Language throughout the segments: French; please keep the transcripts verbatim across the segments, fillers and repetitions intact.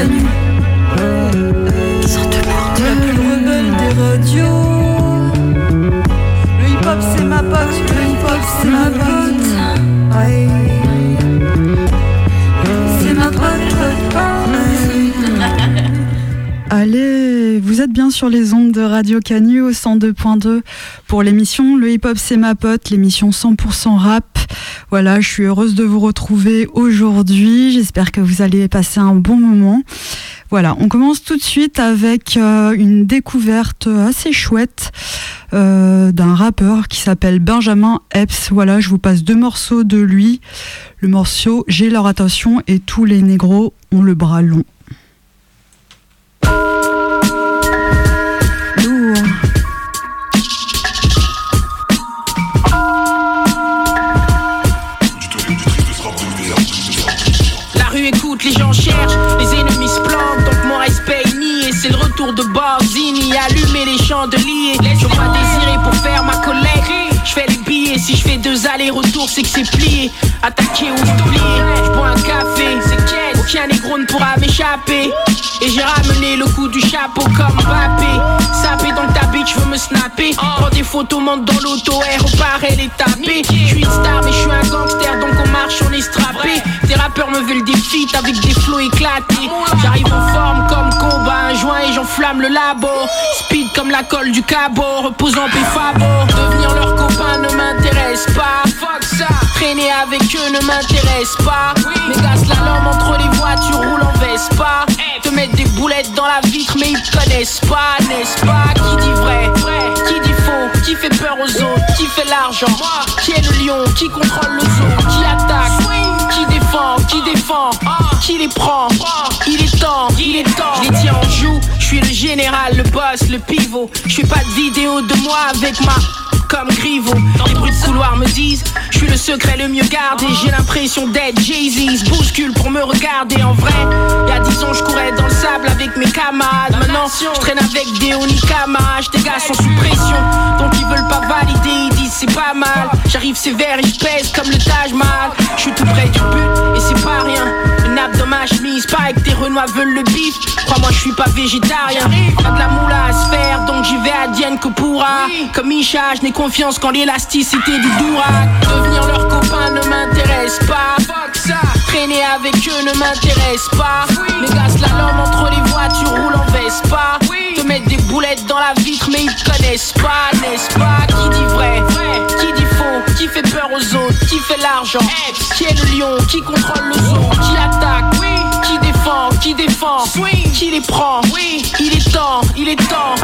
Canu. La plus rebelle des radios. Le hip-hop c'est ma pote, le hip-hop c'est ma pote. Aïe. C'est ma pote, pote, pote. Allez, vous êtes bien sur les ondes de Radio Canu au cent deux point deux pour l'émission Le hip-hop c'est ma pote, l'émission cent pour cent rap. Voilà, je suis heureuse de vous retrouver aujourd'hui. J'espère que vous allez passer un bon moment. Voilà, on commence tout de suite avec euh, une découverte assez chouette euh, d'un rappeur qui s'appelle Benjamin Epps. Voilà, je vous passe deux morceaux de lui. Le morceau J'ai leur attention et tous les négros ont le bras long. Les gens cherchent, les ennemis se plantent, donc mon respect est nié. C'est le retour de Barzini, allumer les chandeliers. Je vois désirer pour faire ma collègue. Je fais les billets, si je fais deux allers-retours, c'est que c'est plié. Attaqué ou oublié, je bois un café. Aucun négro ne pourra m'échapper. Et j'ai ramené le coup du chapeau comme Mbappé. Sapé dans ta bitch, je veux me snapper. Prends des photos, monte dans l'auto, et repart, elle est tapée. Je suis une star, mais je suis un gangster, donc on marche, on est strappé. Des rappeurs me veulent des feats avec des flots éclatés. J'arrive en forme comme combat, un joint et j'enflamme le labo. Speed comme la colle du cabot, reposant Péfabo. Devenir leur copain ne m'intéresse pas. Fuck ça. Traîner avec eux ne m'intéresse pas. Mes gars slalom entre les voitures roulent en Vespa. Te mettre des boulettes dans la vitre mais ils te connaissent pas, n'est-ce pas? Qui dit vrai, qui dit faux, qui fait peur aux autres, qui fait l'argent, qui est le lion, qui contrôle le zoo, qui attaque, qui défend, qui défend, qui les prend. Il est temps, il est temps. Je les tiens en joue, je suis le général, le boss, le pivot. Je fais pas de vidéo de moi avec ma... comme Griveaux. Les bruits de couloir me disent je suis le secret le mieux gardé. J'ai l'impression d'être Jay-Z, se bouscule pour me regarder. En vrai, y'a dix ans je courais dans le sable avec mes camarades. Maintenant je traîne avec des Onikamash. Tes gars sont sous pression, donc ils veulent pas valider. Ils disent c'est pas mal. J'arrive sévère et je pèse comme le Taj Mahal. Je suis tout près du but et c'est pas rien. Une nappe dans ma chemise, pas que tes renois veulent le bif. Crois-moi je suis pas végétarien. Pas de la moula à se faire, donc j'y vais à Dienne que pourra. Comme Isha, je n'ai confiance qu'en l'élasticité du Durac. Devenir leur copain ne m'intéresse pas. Fuck ça. Traîner avec eux ne m'intéresse pas. Mes gars slalom entre les voitures roulent en Vespa. Te mettre des boulettes dans la vitre mais ils te connaissent pas, n'est-ce pas? Qui dit vrai, qui dit faux, qui fait peur aux autres, qui fait l'argent, qui est le lion, qui contrôle le zoo, qui attaque, qui défend, qui défend, qui les prend. Il est temps, il est temps.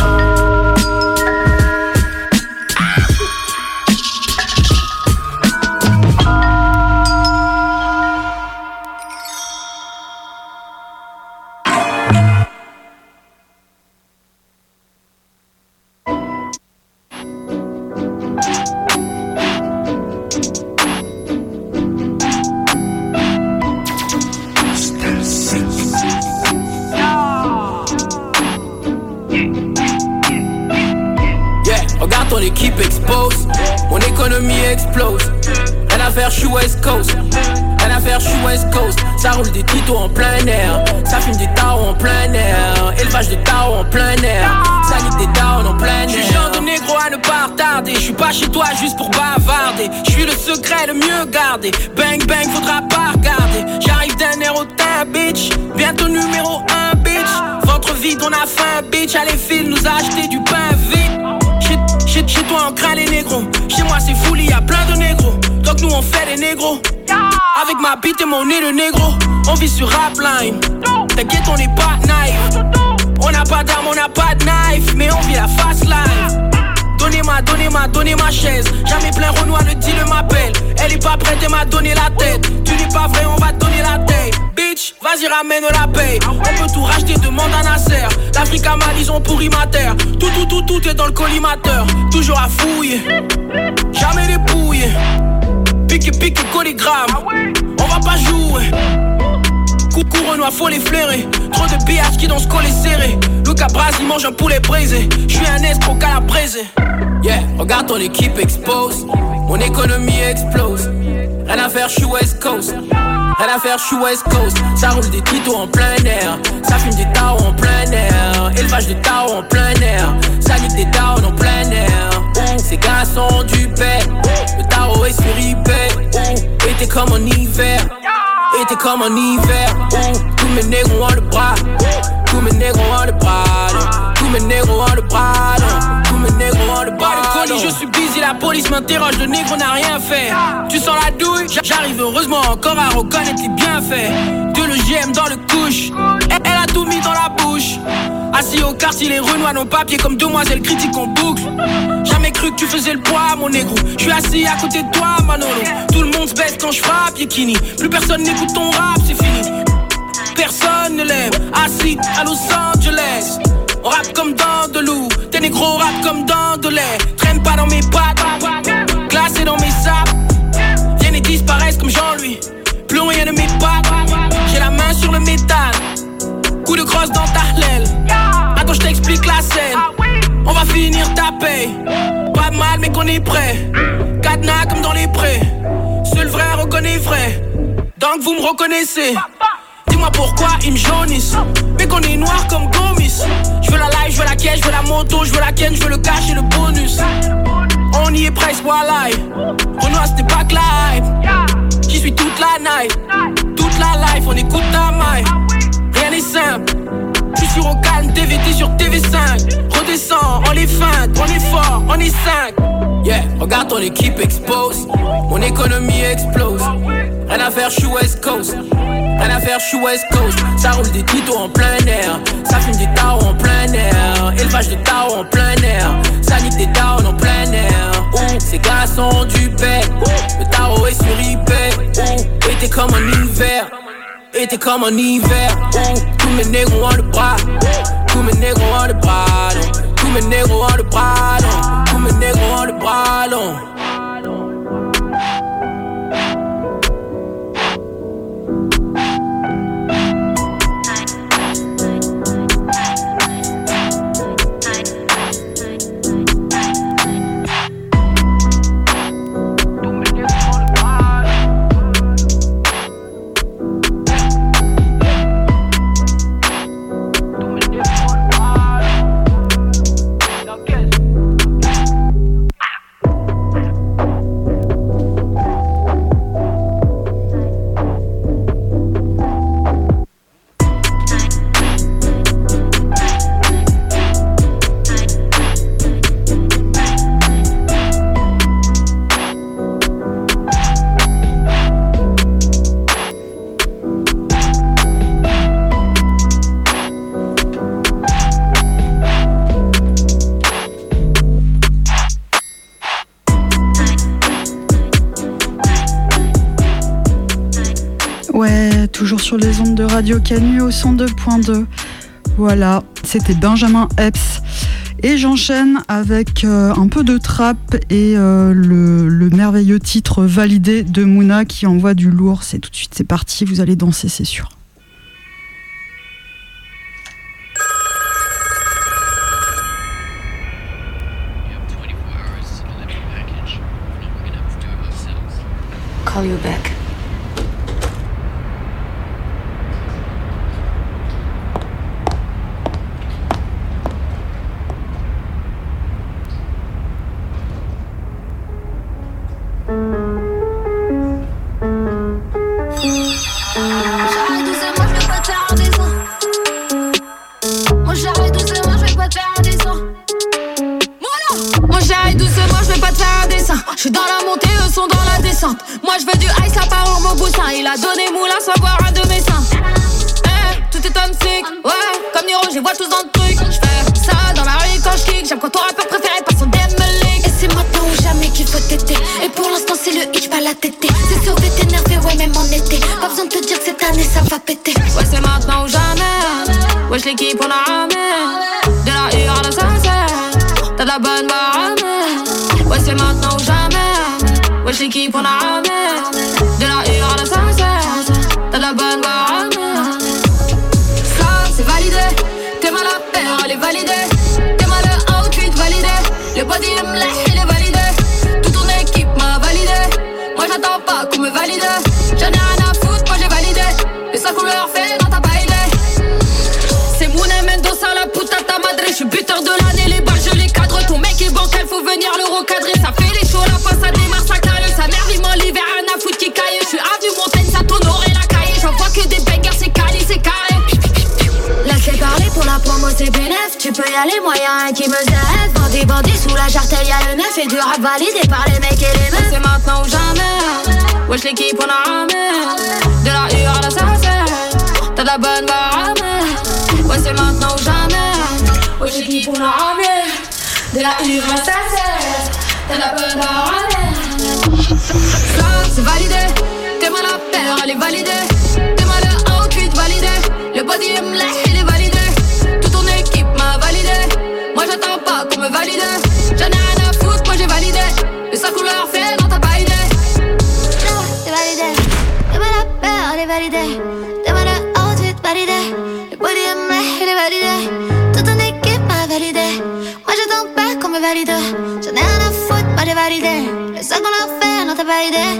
L'équipe expose, mon économie explose. Rien à faire, je suis West Coast. Rien à faire, je suis West Coast. Ça roule des titos en plein air. Ça fume des taos en plein air. Élevage de taos en plein air. Ça nique des taos en plein air. Je suis genre de négro à ne pas retarder. Je suis pas chez toi juste pour bavarder. Je suis le secret le mieux gardé. Bang bang, faudra pas regarder. J'arrive d'un air au teint, bitch. Bientôt numéro un, bitch. Ventre vide, on a faim, bitch. Allez, file, nous a acheté du pain vide. Chez, chez toi on craint les négros. Chez moi c'est fou, y a plein de négros. Donc nous on fait les négros. Avec ma bite et mon nez de négro. On vit sur Rapline. T'inquiète on n'est pas naïf. On n'a pas d'armes, on n'a pas de knife. Mais on vit la fast life. Donnez-moi, donnez-moi, donnez ma chaise. Jamais plein Renoir, le dealer m'appelle. Elle est pas prête, elle m'a donné la tête. Tu n'es pas vrai, on va te donner la tête. Bitch, vas-y ramène la paye. On peut tout racheter, demande à Nasser. L'Afrique à Mal, ils ont pourri ma terre. Tout, tout, tout, tout est dans le collimateur. Toujours à fouiller, jamais dépouillé. Pique, pique, colligramme. On va pas jouer. Coucou Renoir, faut les flairer. Trop de B H qui dans ce collet serré. Le cabras, il mange un poulet braisé. J'suis un escroc calabraisé. Yeah, regarde ton équipe expose. Mon économie explose. Rien à faire, j'suis West Coast. Rien à faire, je suis West Coast. Ça roule des titos en plein air. Ça fume des taos en plein air. Élevage de taos en plein air. Ça nique des taos en plein air. Ouh, ces gars sont du pet. Le tarot est sur eBay. Ouh, été comme en hiver. Été comme en hiver. Ouh, tous mes négros ont le bras. Tous mes négros ont le bras. Tous mes négros ont le bras. Tous mes négros ont le bras. Le colis, je suis busy, la police m'interroge. Le négro n'a rien fait. Tu sens la douille? J'arrive heureusement encore à reconnaître les bienfaits de le G M dans le couche. Elle a tout mis dans la bouche. Assis au quartier, les renois nos papiers comme demoiselle critique en boucle. Jamais cru que tu faisais le poids, mon négro. Je suis assis à côté de toi, Manolo. Tout le monde se baisse quand je frappe, Yekini. Plus personne n'écoute ton rap, c'est fini. Personne ne l'aime. Assis à Los Angeles. On rappe comme dans de loup. Tes négros rap comme dans de lait. Traîne pas dans mes pattes. Glacé dans mes sapes. Viennent et disparaissent comme Jean-Louis. Plus rien ne m'épate. J'ai la main sur le métal. Coup de crosse dans ta l'aile. Attends, je t'explique la scène. On va finir ta paye. Pas de mal, mais qu'on est prêt. Cadenas comme dans les prés. Seul vrai reconnaît vrai. Donc vous me reconnaissez. Dis-moi pourquoi ils me jaunissent. Mais qu'on est noir comme Gomis. Je veux la live, je veux la caisse, je veux la moto, je veux la ken, je veux le cash et le bonus. On y est presque, voilà. Renoir, c'était pas que la hype. J'y suis toute la night. Toute la life, on écoute ta maille. Rien n'est simple. J'suis sur au calme, T V T sur T V cinq. Redescends, on les feinte, on est fort, on est cinq. Yeah, regarde ton équipe expose. Mon économie explose. Rien à faire, j'suis West Coast. Rien à faire, j'suis West Coast. Ça roule des titos en plein air. Ça fume des taos en plein air. Élevage de taos en plein air. Ça nique des taos en plein air. Ouh, ces gars sont du bec. Le tarot est sur eBay. Ouh, été comme en hiver. Été comme en hiver. Ouh, tous mes négros ont le bras. Tous mes négros ont le bras long. Tous mes négros ont le bras long. Tous mes négros ont le bras long. Ouais, toujours sur les ondes de Radio Canu au cent deux point deux. Voilà, c'était Benjamin Epps. Et j'enchaîne avec euh, un peu de trap et euh, le, le merveilleux titre Validé de Mouna qui envoie du lourd. C'est tout de suite, c'est parti, vous allez danser, c'est sûr. Call you back. Il a donné moulin sans voir un de mes seins. Hey, tout est on sick, ouais. Comme Niro, je les vois tous dans le truc. J'fais ça dans la rue quand j'kick. J'aime quand ton rappeur préféré passe son D M me leak. Et c'est maintenant ou jamais qu'il faut t'aider. Et pour l'instant c'est le hitch, pas la tétée. C'est sauvé, t'énervé, ouais même en été. Pas besoin de te dire que cette année ça va péter. Ouais c'est maintenant ou jamais. Wesh l'équipe on a ramé. De la U à la sincère. T'as de la bonne baramée. Ouais c'est maintenant ou jamais. Wesh l'équipe on a ramé. De la U à la sincère, t'as de la bonne baramée. Ça c'est validé, t'es mal à faire, elle est validée. T'es mal le outfit validé, le body me lèche, il est validé. Toute ton équipe m'a validé, moi j'attends pas qu'on me valide. J'en ai rien à foutre, moi j'ai pour moi c'est bénef. Tu peux y aller, moyen qui me zèle. Bandit, bandit, sous la jartelle y'a le neuf. Et du rap validé par les mecs et les meufs. C'est maintenant ou jamais. Wesh l'équipe on a ramé. De la U à la Sarcelle. T'as de la bonne baramée. Ouais c'est maintenant ou jamais. Wesh l'équipe on a ramé. De la U à la Sarcelle. T'as de la bonne baramée. Ça c'est validé. T'es mal à peur, elle est validée. T'es mal à outfit validé. Le body est mlé, il est validé. Toute ton équipe m'a validé. Moi j'attends pas qu'on me valide. J'en ai rien à foutre, moi j'ai validé. Et sa couleur fait, non t'as pas idée. C'est validé. T'es mal à peur, elle est validée. T'es mal à outfit validé. Le body est mlé, il est validé. Toute ton équipe m'a validé. Moi j'attends pas qu'on me valide. J'en ai rien à foutre, moi j'ai validé. Le sa couleur fait, non t'as pas idée.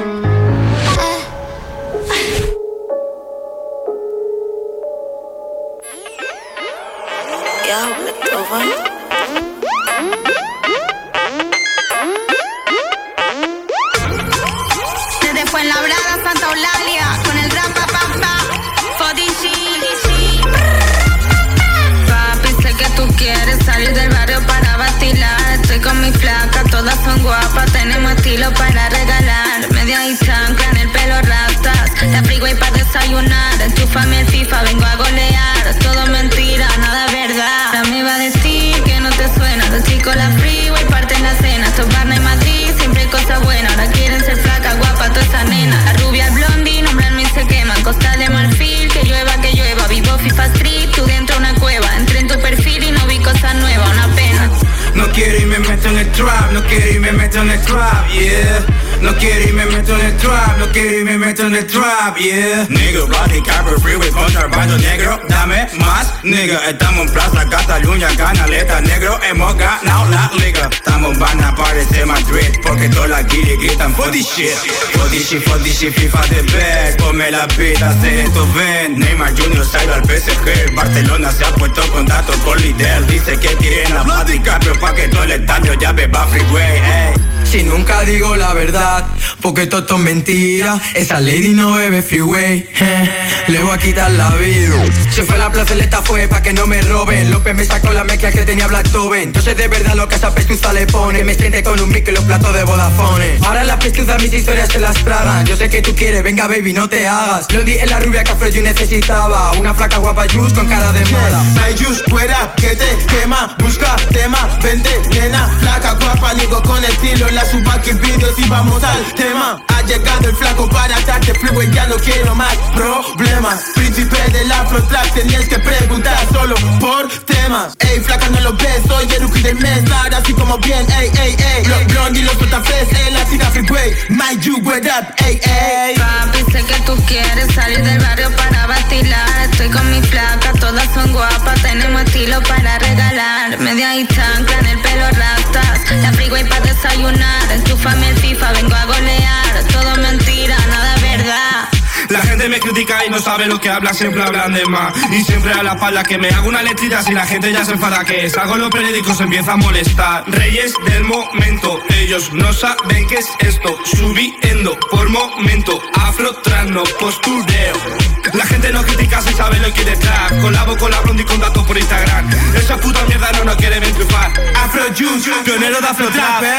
Desde Fuenlabrada, Santa Eulalia, con el rap pa pa pa, Fodishi. Papi, sé que tú quieres salir del barrio para vacilar. Estoy con mi flaca, todas son guapas, tenemos estilo para regalar. Media y chancla, en el pelo rastas, la freeway para desayunar. Enchúfame el FIFA, vengo a golear. Es todo mentira, nada verdad. Ya me iba a decir que no te suena. Los chicos la freeway parten la cena. Estos barna en Madrid, siempre hay cosas buenas. Ahora quieren ser flaca, guapa, toda esa nena. La rubia, el blondie, nombrarme y se queman. Costa de Marfil, que llueva, que llueva. Vivo FIFA Street, tú dentro una cueva. Entré en tu perfil y no vi cosas nuevas, una pena. No quiero y me meto en el trap, no quiero y me meto en el trap, yeah. No quiero y me meto en el trap, no quiero y me meto en el trap, yeah. Nigga, body camper, freeway, contrabando negro, dame más, nigga. Estamos en Plaza Cataluña, canaleta negro, hemos ganado la liga. Estamos van a aparecer Madrid, porque todas las guiris gritan for this shit. For this shit, for this shit, FIFA de ver, ponme la vida, hacer esto ven. Neymar junior salió al P S G, Barcelona se ha puesto en contacto con Lidl. Dice que tiene la body camper, pa' que todo el estadio ya beba freeway, ey. Si nunca digo la verdad, porque todo esto es mentira. Esa lady no bebe freeway, eh. Le voy a quitar la vida. Se fue a la plazoleta, fue pa' que no me roben. López me sacó la mezcla que tenía Black Toben. Yo sé de verdad lo que esa pestuza le pone. Me siente con un mic y los platos de Vodafone. Ahora las pestuzas mis historias se las tragan. Yo sé que tú quieres, venga baby, no te hagas. Lo di en la rubia que Afro yo necesitaba. Una flaca guapa juice con cara de moda. My juice fuera, que te quema. Busca tema, vente, nena. Flaca guapa, digo con estilo. La suba que videos y vamos al tema. Ha llegado el flaco para atarte freeway, ya no quiero más problemas. Príncipe del afro trap, tenías que preguntar solo por temas. Ey, flaca no lo ves, soy el rookie del mes. Nada así como bien, ey, ey, ey. Los blondy, los sotafes, ey, la tira freeway. My you, what up, ey, ey. Papi, sé que tú quieres salir del barrio para vacilar. Estoy con mi flaca, todas son guapas, tenemos estilo para regalar. Media y chancla, en el pelo rastas, la freeway para desayunar. Enchúfame el FIFA, vengo a golear. Es todo mentira, nada verdad. La gente me critica y no sabe lo que habla, siempre hablan de más. Y siempre a la espalda que me hago una letrita si la gente ya se enfada que es. Hago los periódicos, empieza a molestar. Reyes del momento, ellos no saben qué es esto. Subiendo por momento, afro trans, no postureo. La gente no critica si sabe lo que hay detrás. Colabo con la blondie y con datos por Instagram. Esa puta mierda no nos quieren triunfar. Afro Juice, pionero de afro trap, eh.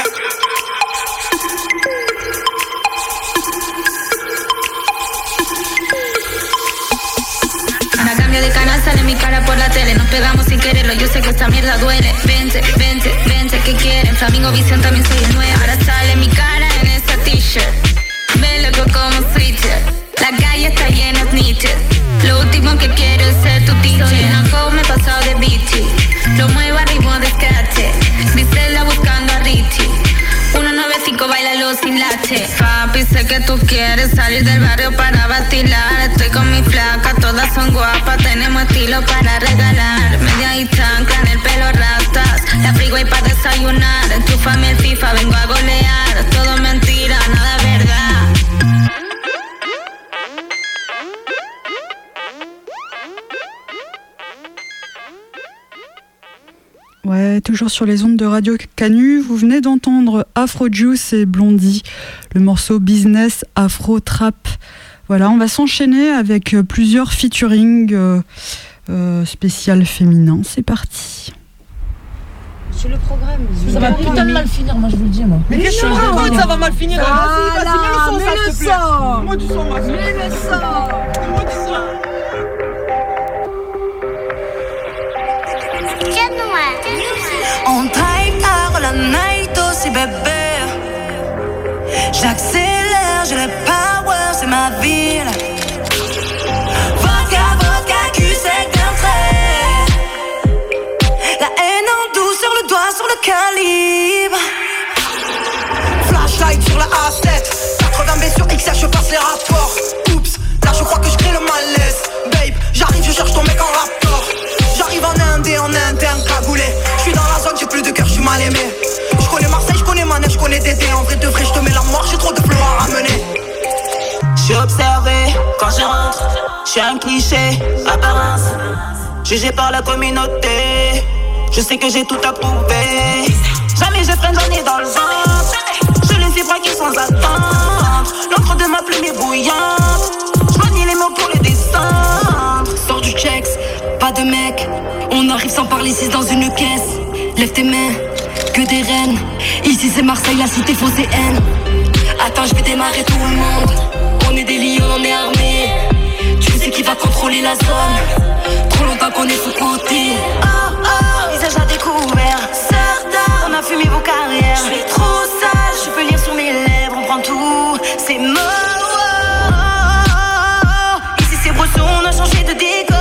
A cambio de canal sale mi cara por la tele. Nos pegamos sin quererlo, yo sé que esta mierda duele. Vente, vente, vente, ¿qué quieren? Flamingo Visión también soy el nuevo. Ahora sale mi cara en esa t-shirt. Ve loco como switcher. La calle está llena de snitches. Lo último que quiero es ser tu teacher. Soy una co, me he pasado de bitchy. Lo muevo a ritmo de scratch. Griselda buscando a Richie. uno nueve cinco, bailalo sin lache. Papi, sé que tú quieres salir del barrio para vacilar. Estoy con mi flaca, todas son guapas, tenemos estilo para regalar. Media y chancla, en el pelo rastas, la freeway para desayunar. Enchúfame el FIFA, vengo a golear. Es todo mentira, nada verdad. Ouais, toujours sur les ondes de Radio Canu, vous venez d'entendre Afro Juice et Blondie, le morceau Business Afro Trap. Voilà, on va s'enchaîner avec plusieurs featuring. Euh, euh, spécial féminin, c'est parti. C'est le programme. Ça va putain de mal finir, moi je vous le dis, moi. Mais qu'est-ce que je ça va mal finir? Vas-y, vas-y, mets le son, ça, Moi du son, moi. Mets le son. Moi du son. On drive tard la night aussi bébé. J'accélère, j'ai le power, c'est ma ville. Vodka, vodka, cul sec d'un trait. La haine en douce sur le doigt, sur le calibre. Flashlight sur la A sept, quatre-vingts B sur X R, je passe les rapports. Oups, là je crois que je crée le malaise. Babe, j'arrive, je cherche ton mec en rapport. J'arrive en indé, en interne, cagoulé. J'suis dans la zone, j'ai plus de cœur, j'suis mal aimé. J'connais Marseille, j'connais Manège, j'connais Dédé. En vrai de vrai, j'te mets la mort, j'ai trop de flots à ramener. J'suis observé quand je rentre. J'suis un cliché, apparence. Jugé par la communauté. Je sais que j'ai tout à prouver. Jamais je freine donner dans le ventre. Je laisse les bras qui sans attendre. L'encre de ma plume est bouillante. J'manie les mots pour les descendre. Sors du checks, pas de mec. On arrive sans parler, c'est dans une caisse. Lève tes mains, que des reines. Ici c'est Marseille, la cité phocéenne. Attends, je vais démarrer tout le monde. On est des lions, on est armés. Tu sais qui va contrôler la zone. Trop longtemps qu'on est sous-côté. Oh oh, visage à découvert. Certains, on a fumé vos carrières. Je suis trop sage, je peux lire sur mes lèvres. On prend tout, c'est mort. Ici c'est Brosson, on a changé de décor.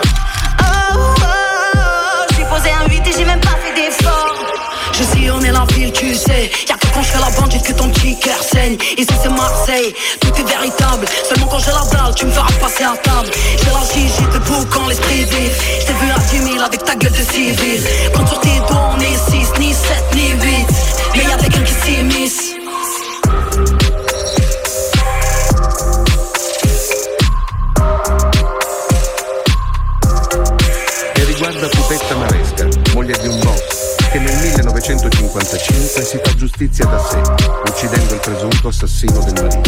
Je sillonnais la ville, tu sais. Y'a que quand je fais la bandite que ton petit cœur saigne. Ici c'est Marseille, tout est véritable. Seulement quand j'ai la dalle, tu me feras passer à table. J'ai la gigi debout quand l'esprit vif. J't'ai vu à dix mille avec ta gueule de civil. Quand sur tes dos on est six, ni sept, ni huit. Mais y'a des gars qui s'immiscent. E riguarda Pupetta Maresca, moglie di un boss, che nel millenovecentocinquantacinque si fa giustizia da sé, uccidendo il presunto assassino del marito.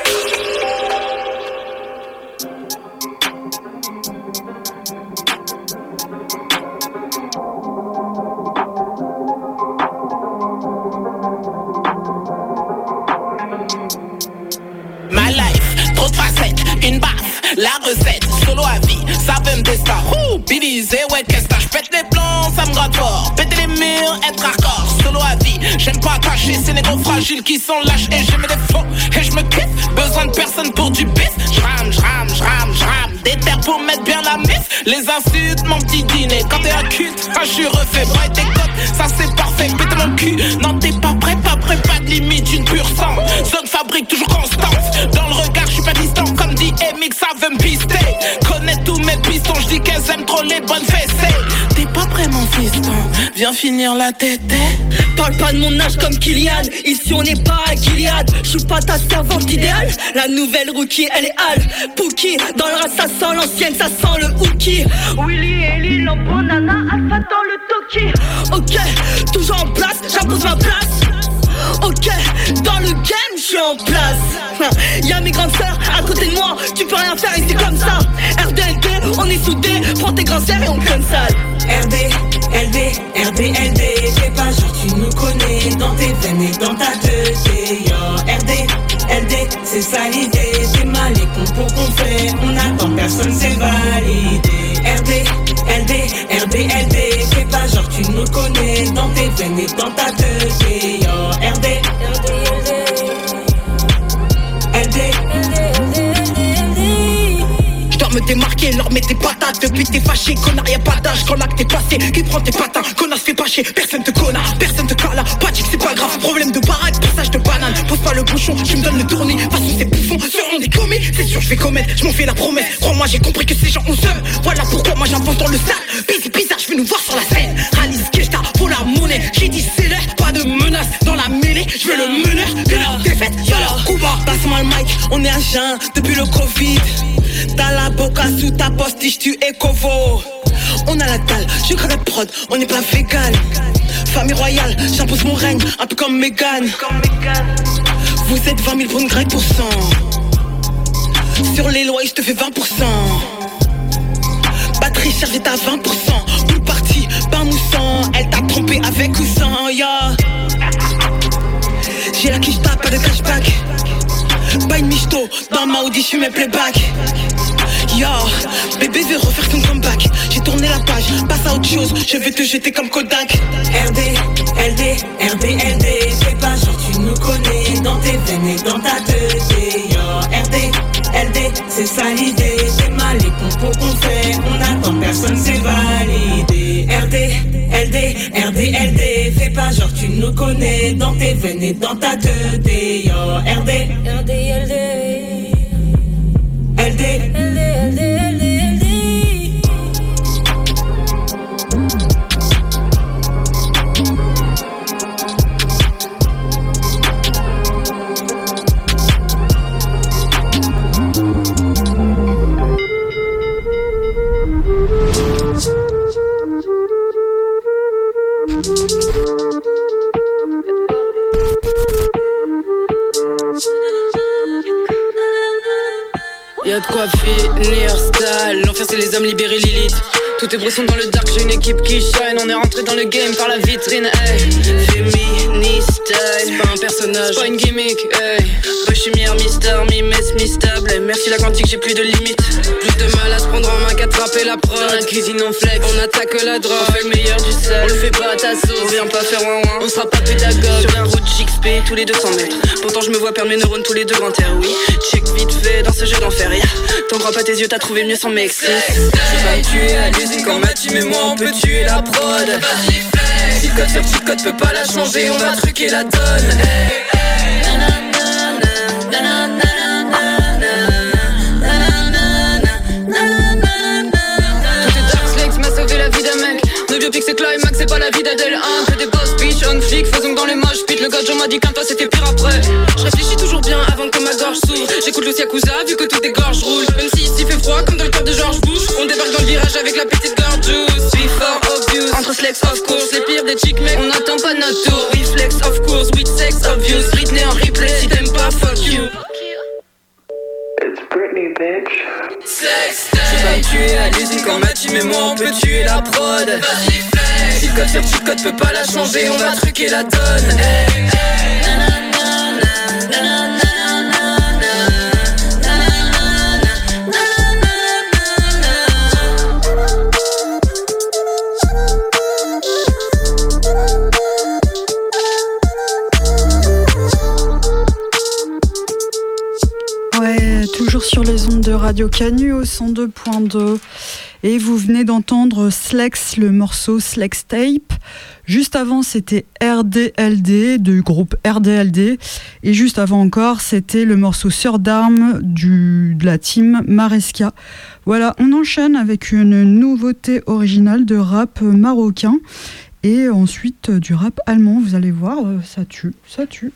My life, trop de facettes, une baffe, la recette, solo à vie, ça veut me tester. Ouh, bilisé, ouais, qu'est-ce que j'pète les plans, ça me gratte fort. Péter les murs, être hardcore, solo à vie. J'aime pas cacher ces négros fragiles qui sont lâches et j'aime des faux. Et j'me kiffe, besoin de personne pour du bis. J'rame, j'rame, j'rame, j'rame, des terres pour mettre bien la mise. Les insultes, mon petit dîner, quand t'es acute, ah j'suis refait. Boy, tes cotes, ça c'est parfait, péter mon cul. Non, t'es pas prêt, pas prêt, pas de limite, une pure sang. Zone fabrique toujours constante. Dans le regard, j'suis pas distant, comme dit M X, ça veut me pister. Connais tous mes pistons, j'dis qu'elles aiment trop les bonnes fessées. T'es pas prêt, mon fiston, viens finir la tête. Parle pas de mon âge comme Kylian, ici on n'est pas à Gilead. J'suis pas ta servante idéale, la nouvelle rookie elle est Al Pookie, dans le rap ça sent l'ancienne, ça sent le hookie. Willy et Lil en banana, Alpha dans le Toki. Ok, toujours en place, j'impose ma place. Ok, dans le game, je suis en place. Y'a mes grandes sœurs à côté de moi, tu peux rien faire et c'est comme ça. R D L D, on est soudés, prends tes grands serres et on crème sale. R D, L D, R D, L D, fais pas genre tu nous connais. Dans tes veines et dans ta tête, yo. R D, L D, c'est ça l'idée. C'est mal et con pour qu'on fait. On attend personne, c'est validé. R D, L D, R D, L D, fais pas genre tu nous connais. Dans tes veines et dans ta tête, yo. R D, L D, J'dois me démarquer, leur mets tes patates. Depuis t'es fâché, connard, y'a pas d'âge. Quand l'acte t'es passé, qui prend tes patins. Connasse, fais pas chier, personne te conna, personne te cala. Pas dit que c'est pas grave, problème de baraque, passage de banane. Pose pas le bouchon, tu me donnes le tournis. Façon c'est bouffon, seront des commis. C'est sûr, je vais commettre, je m'en fais la promesse. Crois-moi, j'ai compris que ces gens ont seul. Voilà pourquoi moi j'avance dans le sale. Bizarre, bizarre, je vais nous voir sur la scène. Réalise que j't'a pour la monnaie. J'ai dit c'est l'heure, pas de menace. Dans la mêlée, je veux le meneur. Que leur défaite, y'a leur Cuba. Passe-moi le mic, on est à jeun depuis le Covid. T'as la boca sous ta postiche, tu es covo. On a la dalle, je crée la prod, on n'est pas vegan. Famille royale, j'impose mon règne, un peu comme Meghan. Vous êtes vingt mille pour une grecque pour cent. Sur les lois, je te fais vingt pour cent. batterie chargée à vingt pour cent. Poule partie, pain moussant. Elle t'a trompé avec ou sans, yeah. J'ai la quiche tape, pas de cashback. Pas une michto, dans ma Audi, j'suis mes playback. Yo, bébé veut refaire son comeback. J'ai tourné la page, passe à autre chose. Je vais te jeter comme Kodak. R D, L D, R D, L D. Fais pas genre tu nous connais. Dans tes veines et dans ta tête. Yo, R D, L D, c'est ça l'idée. C'est mal les compos qu'on fait. On attend personne, c'est validé. R D, L D, R D, L D. Fais pas genre tu nous connais. Dans tes veines et dans ta tête. Yo, R D, R D, L D. L D, L D, L D, L D, L D. Y'a de quoi finir style. L'enfer c'est les hommes libérés Lilith. Tout est brisson dans le dark, j'ai une équipe qui shine. On est rentré dans le game par la vitrine, hey. Féministe style, c'est pas un personnage, pas une gimmick, hey. Bah j'suis mi-mister, mi-mess, mi-stable. Merci la quantique, j'ai plus de limites. Plus de mal à se prendre en main qu'attraper la prod. Dans la cuisine on flex, on attaque la drogue. On fait le meilleur du sel, on le fait pas à ta sauce. On vient pas faire ouin ouin, on sera pas pédagogue. Sur la route J X P tous les deux cents mètres. Pourtant je me vois perdre mes neurones tous les deux vingt heures, oui. Check vite fait dans ce jeu d'enfer, yeah. T'en crois pas tes yeux, t'as trouvé mieux sans m'excès. J'ai pas tué à l'usine quand ma team et moi on peut tuer la prod. Vas-y fais, si code sur petit code peut pas la changer, on va truquer la donne, hey, hey. Tout est dark, Slex m'a sauvé la vie d'un mec. Nos biopics c'est climax, c'est pas la vie d'Adèle un. Que des boss bitch, on flic, faisons dans les moches pit. Le gars Jean m'a dit qu'un toi c'était pire après. Je réfléchis toujours bien avant que ma gorge s'ouvre. J'écoute Lucia Cousa vu que toutes tes gorges roulent. Même si ici fait froid comme dans le cœur de George Bush. On débarque dans le virage avec la petite gorge juice. Before obvious, entre Slex of course. Les pires des chicks mec, on attend pas notre tour. We flex of course, with sex obvious. Britney en replay, si t'aimes pas fuck you. It's Britney bitch. Sex j'ai pas tué à l'usine quand ma team et moi on peut tuer la prod. Vas-y flex, si code sur petit code peut pas la changer, on va truquer la donne, hey, hey. Toujours sur les ondes de Radio Canu au cent deux point deux. Et vous venez d'entendre Slex, le morceau Slex Tape. Juste avant, c'était R D L D, du groupe R D L D. Et juste avant encore, c'était le morceau Sœur d'Armes du, de la team Maresca. Voilà, on enchaîne avec une nouveauté originale de rap marocain. Et ensuite, du rap allemand. Vous allez voir, ça tue, ça tue.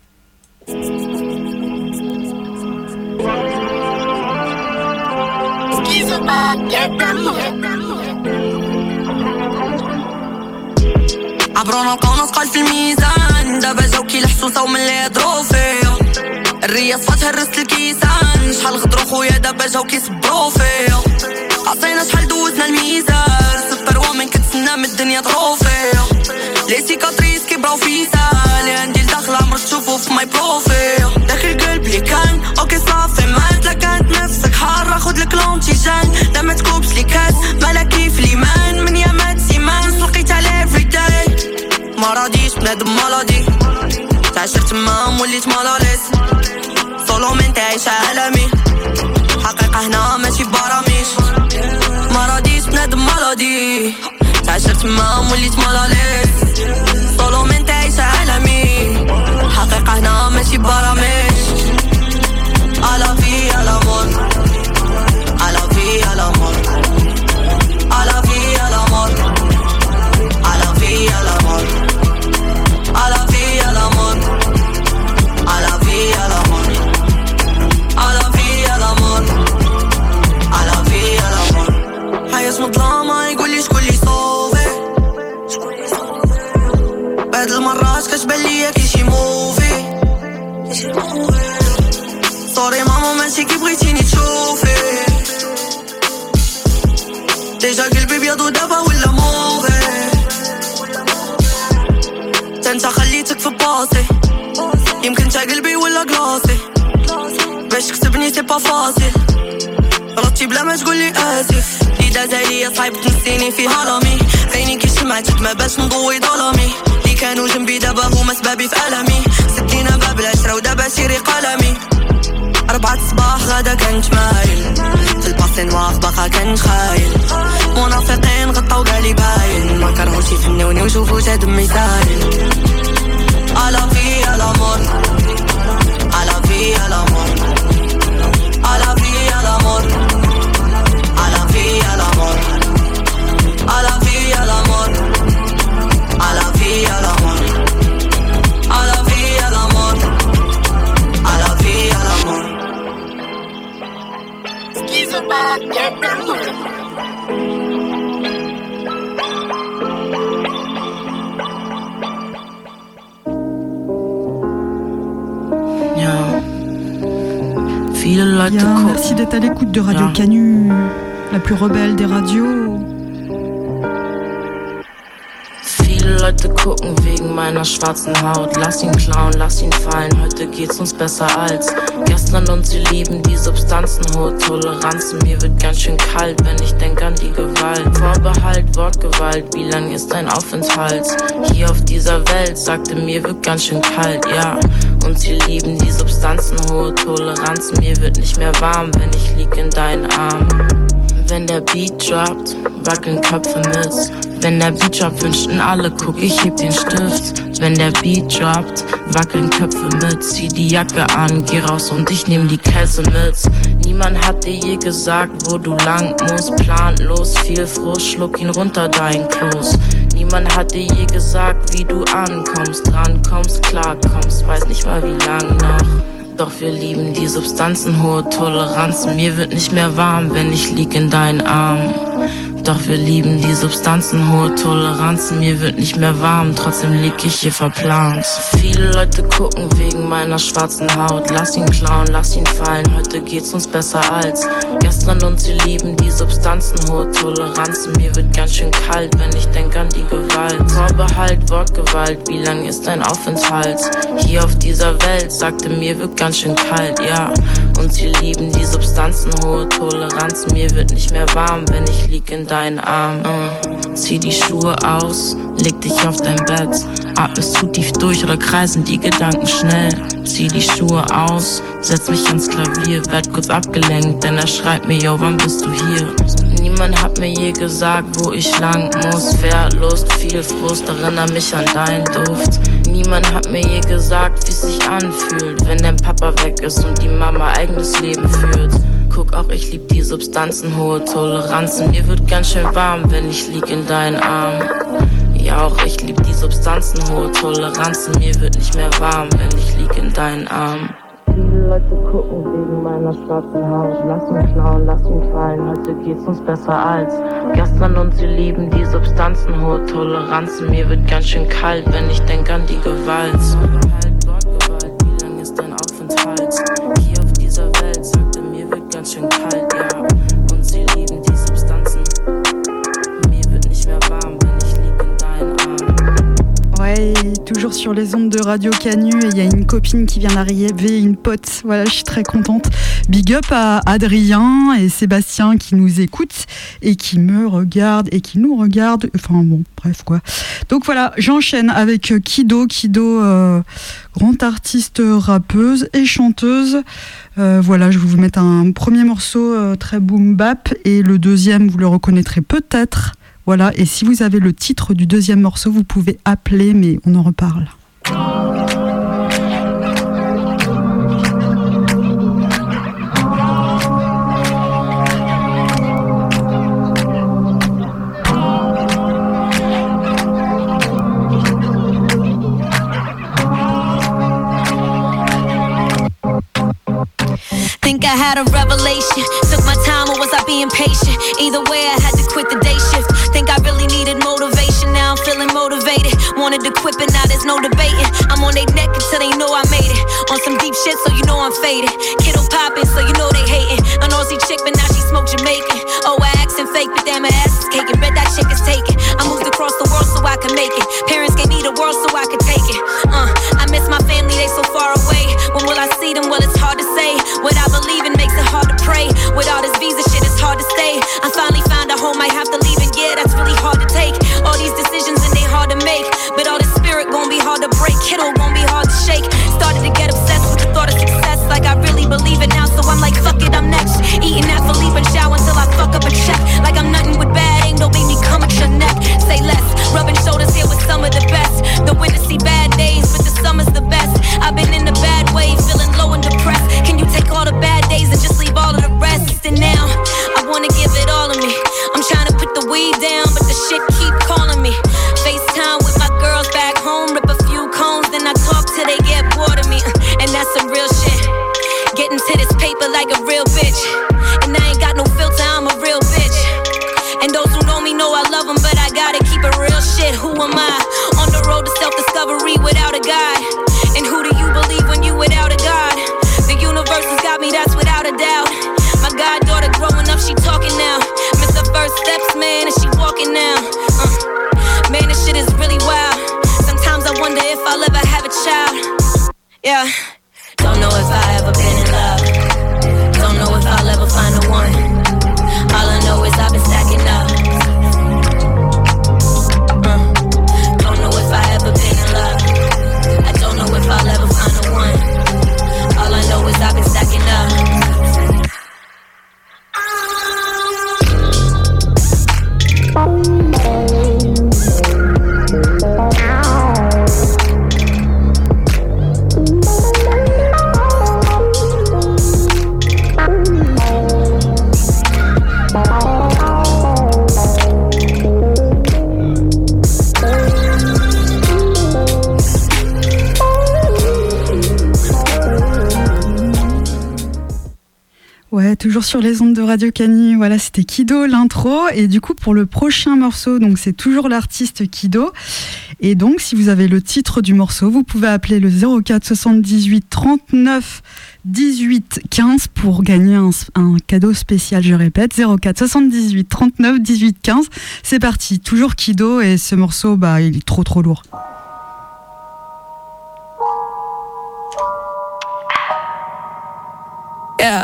عبرونا لقاونا ثقال في الميزان دابا جاو كيلحسوسا ومن اللي يهضرو فيا الرياس فات هرست الكيسان شحال غدرو خويا دابا جاو كيصبرو فيا عطينا شحال دوزنا الميزان صفر ومن كتسنى من الدنيا ضرو فيا لي سيكاتريس كيبراو فيسا لي عندي لداخل عمر تشوفو في ماي بروفيل داك القلب لي كان اوكي صافي ما تلاقات نفسك حارة خد لك لونتيجان لا ما تكوبش لي كاس مالا كيف ليمان من يامات سيمان سلقيت على everyday ما راضيش بنادم مالادي تعشرت معاهم وليت مالاليس سولو من تعيش عالمي حقيقة هنا ماشي براميش ما راضيش بنادم مالادي تعشرت معاهم وليت مالاليس سولو من تعيش عالمي حقيقة هنا ماشي براميش à la vie à la mort à la vie à la mort à la vie à la mort à la vie à la mort à la vie à la mort à la vie à la mort à la vie à la mort à la vie à la mort حياة مظلمة يقولي شكون لي صوفي بعد المرات كتبان ليا كي شي موفي سوري ماما ماشي كي بغيتيني تشوفي c'est pas facile غلطتي بلا ما تقولي اسف اللي داز عليا صعيب تنسيني في هرمي عيني كي سمعتك ما باش نضوي ظلمي اللي كانوا جنبي دابا هما سبابي في ألمي سدينا باب العشرة ودابا سيري قلمي أربعة صباح غدا كنت مايل في الباسي نواغ باقا كنتخايل منافقين غطاو قالي باين ما كرهوش يفنوني وشوفو تا دمي سايل à la vie à la mort à la vie à la mort à la vie à la mort à la vie à la mort à la vie à la mort à la vie à la mort à la vie à la mort à la vie à la mort Bien, merci d'être à l'écoute de Radio Canu, la plus rebelle des radios. Viele Leute gucken wegen meiner schwarzen Haut. Lass ihn klauen, lass ihn fallen, heute geht's uns besser als gestern und sie lieben die Substanzen, hohe Toleranzen. Mir wird ganz schön kalt, wenn ich denk an die Gewalt. Vorbehalt, Wortgewalt, wie lang ist dein Aufenthalt? Hier auf dieser Welt, sagte mir wird ganz schön kalt, ja. Und sie lieben die Substanzen, hohe Toleranzen. Mir wird nicht mehr warm, wenn ich lieg in deinen Armen. Wenn der Beat droppt, wackeln Köpfe mit. Wenn der Beat droppt, wünschten alle, guck, ich heb den Stift. Wenn der Beat droppt, wackeln Köpfe mit. Zieh die Jacke an, geh raus und ich nehm die Käse mit. Niemand hat dir je gesagt, wo du lang musst. Planlos, viel Frust, schluck ihn runter, dein Kloß. Niemand hat dir je gesagt, wie du ankommst. Drankommst, klarkommst, weiß nicht mal wie lang noch. Doch wir lieben die Substanzen, hohe Toleranzen. Mir wird nicht mehr warm, wenn ich lieg in deinen Armen. Doch wir lieben die Substanzen, hohe Toleranzen. Mir wird nicht mehr warm, trotzdem lieg ich hier verplant. Viele Leute gucken wegen meiner schwarzen Haut. Lass ihn klauen, lass ihn fallen, heute geht's uns besser als gestern und sie lieben die Substanzen, hohe Toleranzen. Mir wird ganz schön kalt, wenn ich denk an die Gewalt. Vorbehalt, Wortgewalt, wie lang ist dein Aufenthalt? Hier auf dieser Welt, sagte mir wird ganz schön kalt, ja. Und sie lieben die Substanzen, hohe Toleranzen. Mir wird nicht mehr warm, wenn ich lieg in deinen Arm. Uh. Zieh die Schuhe aus, leg dich auf dein Bett. Atmest zu tief durch oder kreisen die Gedanken schnell. Zieh die Schuhe aus, setz mich ans Klavier. Werd kurz abgelenkt, denn er schreibt mir, yo, wann bist du hier? Niemand hat mir je gesagt, wo ich lang muss. Verlust, viel Frust, erinnere mich an deinen Duft. Niemand hat mir je gesagt, wie es sich anfühlt, wenn dein Papa weg ist und die Mama eigenes Leben führt. Guck, auch ich lieb die Substanzen, hohe Toleranzen. Mir wird ganz schön warm, wenn ich lieg in deinen Armen. Ja, auch ich lieb die Substanzen, hohe Toleranzen. Mir wird nicht mehr warm, wenn ich lieg in deinen Armen. Viele Leute gucken wegen meiner schwarzen Haut. Lass ihn klauen, lass ihn fallen, heute geht's uns besser als gestern und sie lieben die Substanzen, hohe Toleranzen. Mir wird ganz schön kalt, wenn ich denk an die Gewalt. Halt, Wortgewalt, wie lang ist dein Aufenthalt? Hier auf dieser Welt, sagte mir wird ganz schön kalt, ja. Und sie lieben die Substanzen. Mir wird nicht mehr warm, wenn ich lieg in deinen Armen. Ouais, toujours sur les ondes de Radio Canu, il y a une copine qui vient d'arriver, une pote, voilà, je suis très contente. Big up à Adrien et Sébastien qui nous écoutent et qui me regardent et qui nous regardent, enfin bon, bref quoi. Donc voilà, j'enchaîne avec Kido, Kido, euh, grande artiste rappeuse et chanteuse. Euh, voilà, je vais vous mettre un premier morceau euh, très boom bap et le deuxième, vous le reconnaîtrez peut-être. Voilà, et si vous avez le titre du deuxième morceau, vous pouvez appeler, mais on en reparle. Think I had a revelation. Took my time, or was I being patient? Either way, I had to quit the day shift. Think I really needed motivation. Now I'm feeling motivated. Wanted to quit, but now there's no debating. I'm on their neck until they know I made it. On some deep shit, so you know I'm faded. Kiddo poppin', so you know they hating. An Aussie chick, but now she smoke Jamaican. Oh, I accent fake, but damn, her ass is caking. Bet that chick is taken. I moved across the world so I could make it. Parents gave me the world so I could take it. Uh, I miss my family, they so far away. When will I see them? Well, it's hard to say. What I believe in makes really hard to take. All these decisions and they hard to make, but all this spirit gon' be hard to break. Kittle gon' be hard to shake. Started to get obsessed with the thought of success, like I really believe it now. So I'm like, fuck it, I'm next. Eating that Philippe and shower until I fuck up a check. Like I'm nothing with bad, ain't no make me come at your neck. Say less, rubbing shoulders here with some of the best. The winter see bad days, but the summer's the best. I've been in the bad way, feeling low and depressed. Can you take all the bad days and just leave all of the rest? And now, I wanna give it all of me. I'm trying to put the weed down, but the shit keep calling me. FaceTime with my girls back home, rip a few cones, then I talk till they get bored of me. And that's some real shit. Getting to this paper like a real bitch. And I ain't got no filter, I'm a real bitch. And those who know me know I love them, but I gotta keep it real shit. Who am I? On the road to self-discovery without a guide. And who do you believe when you without a God? The universe has got me, that's without a doubt. My goddaughter growing up, she talking now. Missed the first steps, man, and she walking now. uh, Man, this shit is really wild. Sometimes I wonder if I'll ever have a child. Yeah. Don't know if I ever been in love. Don't know if I'll ever find the one. All I know is I've been stacking up. uh, Don't know if I ever been in love. I don't know if I'll ever find the one. All I know is I've been stacking up. Ouais, toujours sur les ondes de Radio Canu. Voilà, c'était Kido l'intro. Et du coup, pour le prochain morceau, donc c'est toujours l'artiste Kido. Et donc, si vous avez le titre du morceau, vous pouvez appeler le zéro quatre soixante-dix-huit trente-neuf dix-huit quinze pour gagner un, un cadeau spécial. Je répète, zéro quatre soixante-dix-huit trente-neuf dix-huit quinze. C'est parti, toujours Kido. Et ce morceau, bah, il est trop trop lourd. Yeah.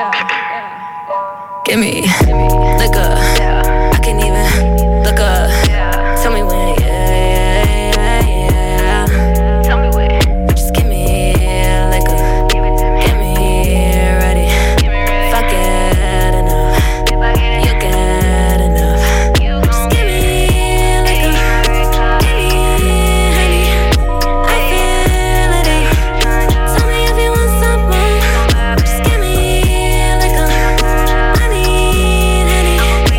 Give me liquor. I can't even look up. Tell me when. Yeah, yeah, yeah. Tell me when. Just give me liquor. Get me ready. If I get enough, you get enough. Just give me liquor. Give me honey. I feel it. Tell me if you want some more. Just give me liquor. I need honey.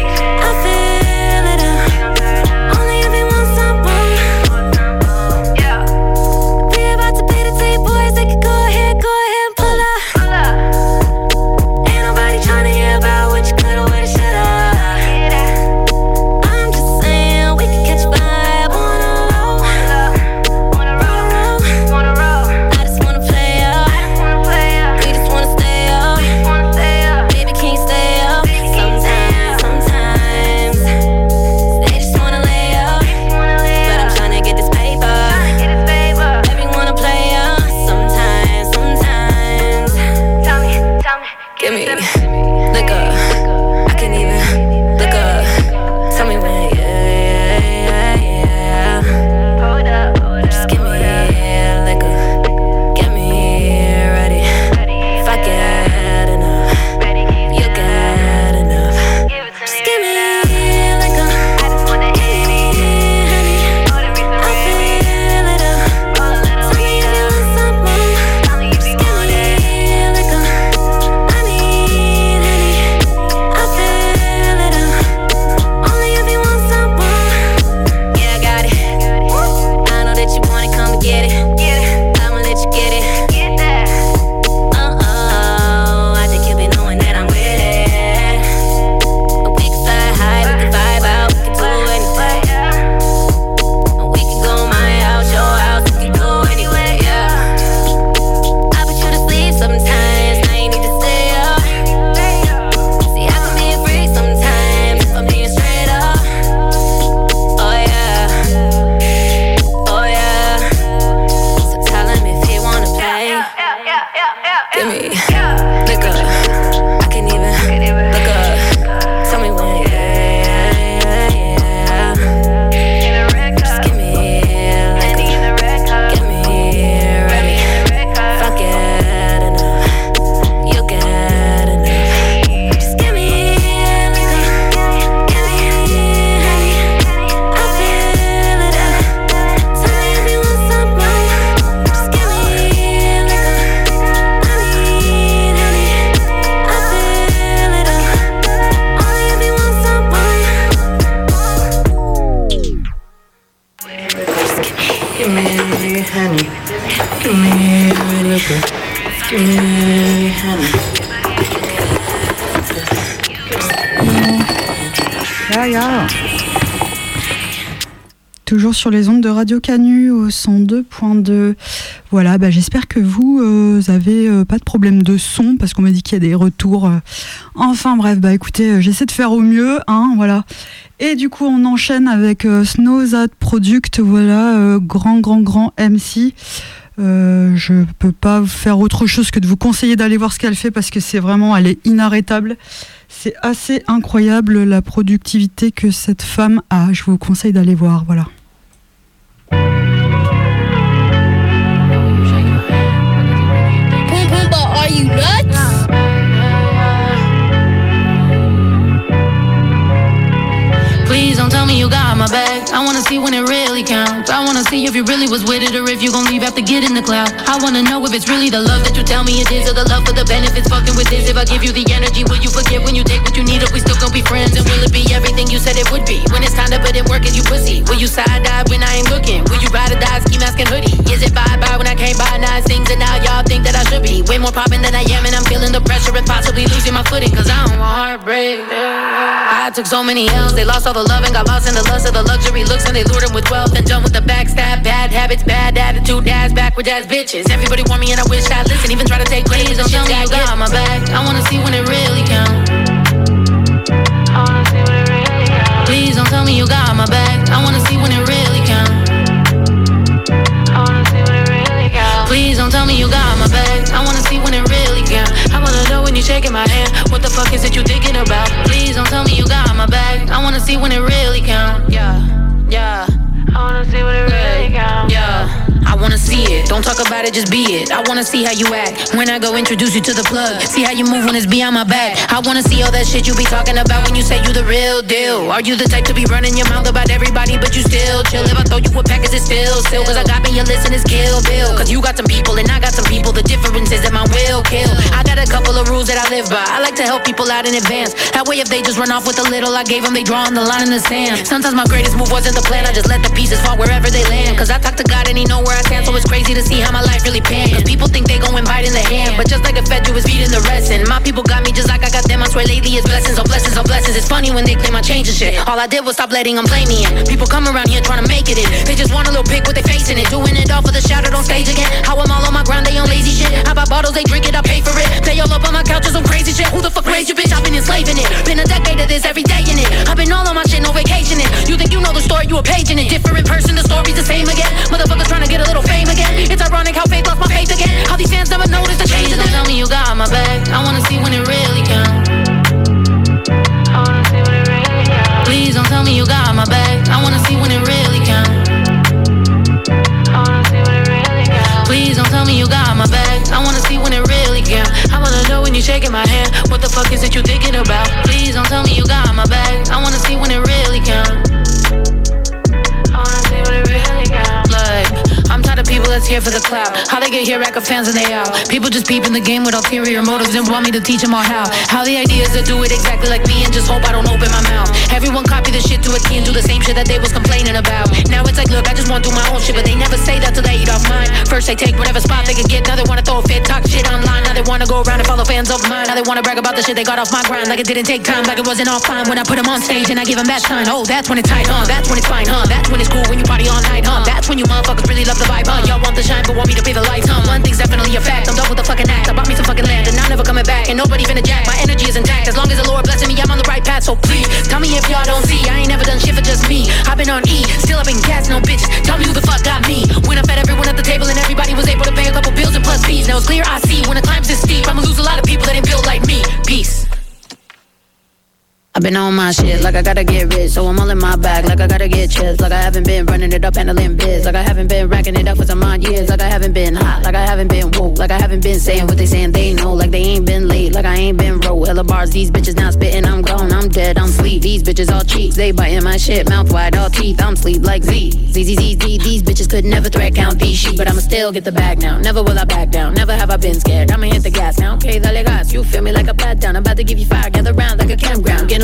honey. Give me liquor. Give me honey. Ya ya. Toujours sur les ondes de Radio Canu au cent deux point deux. Voilà, bah j'espère que vous euh, avez euh, pas de problème de son parce qu'on m'a dit qu'il y a des retours. Euh. Enfin bref, bah écoutez, euh, j'essaie de faire au mieux, hein, voilà. Et du coup, on enchaîne avec euh, Snowzad Product, voilà, euh, grand grand grand M C. Euh, je peux pas faire autre chose que de vous conseiller d'aller voir ce qu'elle fait parce que c'est vraiment, elle est inarrêtable. C'est assez incroyable la productivité que cette femme a. Je vous conseille d'aller voir, voilà. Are you nuts? Please don't tell me you got my back. I wanna see when it really counts. I wanna see if you really was with it or if you gon' leave after getting the clout. I wanna know if it's really the love that you tell me it is or the love for the benefits. Fucking with this, if I give you the energy, will you forget when you take what you need? Or we still gon' be friends? And will it be everything you said it would be? When it's time to put in work, is you pussy? Will you side eye when I ain't looking? Will you ride or die, ski mask and hoodie? Is it bye bye when I came by nine things and now y'all think that I should be way more poppin' than I am? And I'm feeling the pressure and possibly losing my footing, cause I don't want heartbreak. I took so many L's, they lost all the love and got lost in the lust of the luxury looks, and they lured them with wealth and done with the backstab. Bad habits, bad attitude, dads backward ass bitches. Everybody want me and I wish I'd listen, even try to take credit. Don't tell me you got my back. I wanna see when it really counts. I wanna see when it really counts. Please don't tell me you got my back. I wanna see when it really counts. I wanna see when it really counts. Please don't tell me you got my back. I wanna see when it really counts. I wanna know when you're shaking my hand. What the fuck is it you thinking about? Please don't tell me you got my back. I wanna see when it really counts. Yeah, yeah. I wanna see when it really counts. Yeah. I wanna see it, don't talk about it, just be it. I wanna see how you act when I go introduce you to the plug. See how you move when it's behind my back. I wanna see all that shit you be talking about when you say you the real deal. Are you the type to be running your mouth about everybody but you still chill? If I throw you a pack, is it still still? Cause I got me, you listen, it's Kill Bill. Cause you got some people and I got some people. The difference is that my will kill. I got a couple of rules that I live by. I like to help people out in advance. That way if they just run off with a little I gave them, they draw on the line in the sand. Sometimes my greatest move wasn't the plan, I just let the pieces fall wherever they land. Cause I talk to God and he know where I stand. So it's crazy to see how my life really panned. Cause people think they gon' bite in the hand, but just like a fed you was feeding the rest. And my people got me just like I got them. I swear lately it's blessings on blessings on blessings. It's funny when they claim I changed the shit. All I did was stop letting them play me in. People come around here trying to make it in. They just want a little pic with their face in it. Doing it all for the shout out on stage again. How I'm all on my grind, they on lazy shit. I buy bottles, they drink it, I pay for it. They all up on my couches on crazy shit. Who the fuck raised you, bitch? I've been enslaving it. Been a decade of this, every day in it. I've been all on my shit, no vacationing. You think you know the story, you a page in it. Different person, the story's the same again. Motherfuckers trying to get a little fame again. It's ironic how faith lost my faith again. How these fans never noticed the change in them. Tell me you got my back. I wanna see when it really counts. I wanna see when it really counts. Please don't tell me you got my back. I wanna see when it really counts. I wanna see when it really counts. Please don't tell me you got my back. I wanna see when it really counts. I wanna know when you're shaking my hand. What the fuck is it you thinking about? Please don't tell me you got my back. I wanna see when it really counts. I wanna see when it really counts. Like, I'm tired of people that's here for the clout. How they get here, rack of fans and they out. People just peeping the game with ulterior motives and want me to teach them all how. How the idea is to do it exactly like me and just hope I don't open my mouth. Everyone copy the shit to a T and do the same shit that they was complaining about. Now it's like, look, I just want to do my own shit, but they never say that till they eat off mine. First they take whatever spot they can get, now they wanna throw a fit, talk shit online. Now they wanna go around and follow fans of mine. Now they wanna brag about the shit they got off my grind, like it didn't take time, like it wasn't all fine when I put them on stage and I give them that shine. Oh, that's when it's tight, huh? That's when it's fine, huh? That's when it's cool when you party all night, huh? That's when you motherfuckers really love the vibe, huh? Y'all want the shine, but want me to pay the lights, huh? One thing's definitely a fact, I'm done with the fucking act. I bought me some fucking land and I'm never coming back. Ain't nobody finna jack, my energy is intact. As long as the Lord blessing me, I'm on the right path. So please, tell me if y'all don't see, I ain't never done shit for just me. I've been on E, still I've been gas, no bitches. Tell me who the fuck got me. When I fed everyone at the table and everybody was able to pay a couple bills and plus fees. Now it's clear I see, when the climb's this steep, I'ma lose a lot of people that ain't built like me. Peace. I've been on my shit, like I gotta get rich, so I'm all in my bag, like I gotta get chips, like I haven't been running it up, handling biz, like I haven't been racking it up for some odd years, like I haven't been hot, like I haven't been woke, like I haven't been saying what they saying they know, like they ain't been late, like I ain't been roll, hella bars, these bitches now spitting, I'm gone, I'm dead, I'm sweet, these bitches all cheats, they biting my shit, mouth wide, all teeth, I'm sleep like Z, Z, Z, Z, Z, these bitches could never threat count these sheep, but I'ma still get the bag now, never will I back down, never have I been scared, I'ma hit the gas now, okay, dale gas, you feel me like a pat down, I'm about to give you fire, gather round like a campground, getting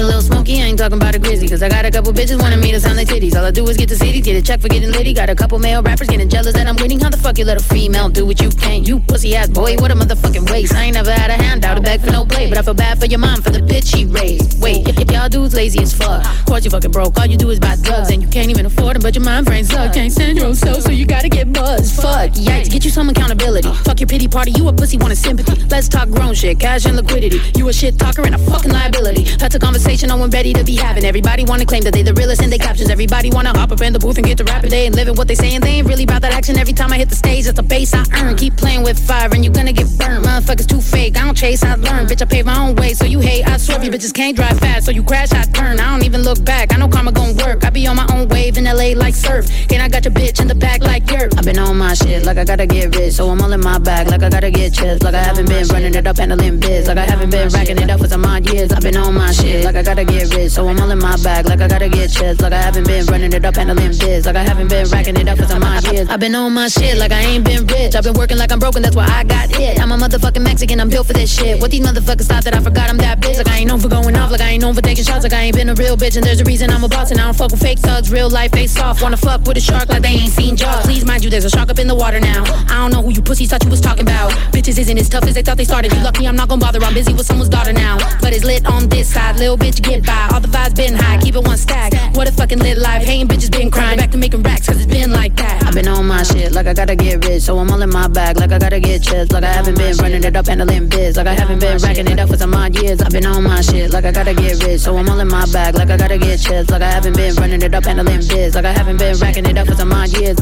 a little smoky, I ain't talking about a grizzly. Cause I got a couple bitches wanting me to sound like titties. All I do is get the city, get a check for getting litty. Got a couple male rappers getting jealous that I'm winning. How the fuck you let a female do what you can't? You pussy ass boy, what a motherfucking waste. I ain't never had a handout, a bag for no play. But I feel bad for your mom for the bitch she raised. Wait, y- y- y'all dudes lazy as fuck. Of course you fucking broke, all you do is buy drugs. And you can't even afford them, but your mind brain suck. Can't stand your own self, so you gotta get buzzed. Fuck, yikes, get you some accountability. Fuck your pity party, you a pussy wanting sympathy. Let's talk grown shit, cash and liquidity. You a shit talker and a fucking liability. That's a conversation no one ready to be having. Everybody wanna claim that they the realest in their captions. Everybody wanna hop up in the booth and get the rapping. They ain't living what they saying. They ain't really about that action. Every time I hit the stage, that's the bass I earn. Keep playing with fire and you gonna get burned. Motherfuckers too fake, I don't chase, I learn. Bitch, I pave my own way, so you hate. I swerve, you bitches can't drive fast, so you crash, I turn. I don't even look back, I know karma gon' work. I be on my own wave in L A like surf. And I got your bitch in the back like dirt. I've been on my shit like I gotta get rich, so I'm all in my bag like I gotta get chips. Like I haven't been running it up handling biz. Like I haven't been racking it up for some odd years. I've been on my shit like I gotta get rich, so I'm all in my bag like I gotta get chips. Like I haven't been running it up handling biz. Like I haven't been racking it up for some odd years. I've been on my shit like I ain't been rich. I've been working like I'm broken, that's why I got hit. I'm a motherfucking Mexican, I'm built for this shit. What these motherfuckers thought that I forgot I'm that bitch. Like I ain't known for going off, like I ain't known for taking shots. Like I ain't been a real bitch and there's a reason I'm a boss. And I don't fuck with fake thugs, real life face off. Wanna fuck with a shark like they ain't seen Jaws. Please mind you, there's a shark up in the water now. I don't know who you pussies thought you was talking about. Bitches isn't as tough as they thought they started. You lucky I'm not gonna bother, I'm busy with someone's daughter now. But it's lit on this side, little bitch get by. All the vibes been high, keep it one stack. What a fucking lit life, hating bitches been crying. Back to making racks cause it's been like that. I've been on my shit like I gotta get rich, so I'm all in my bag like I gotta get chips. Like I haven't been running it up handling biz. Like I haven't been racking it up for some odd years. I've been on my shit like I gotta get rich, so I'm all in my bag like I gotta get chips. Like I haven't been running it up handling biz. Like I haven't been racking it up for some odd years.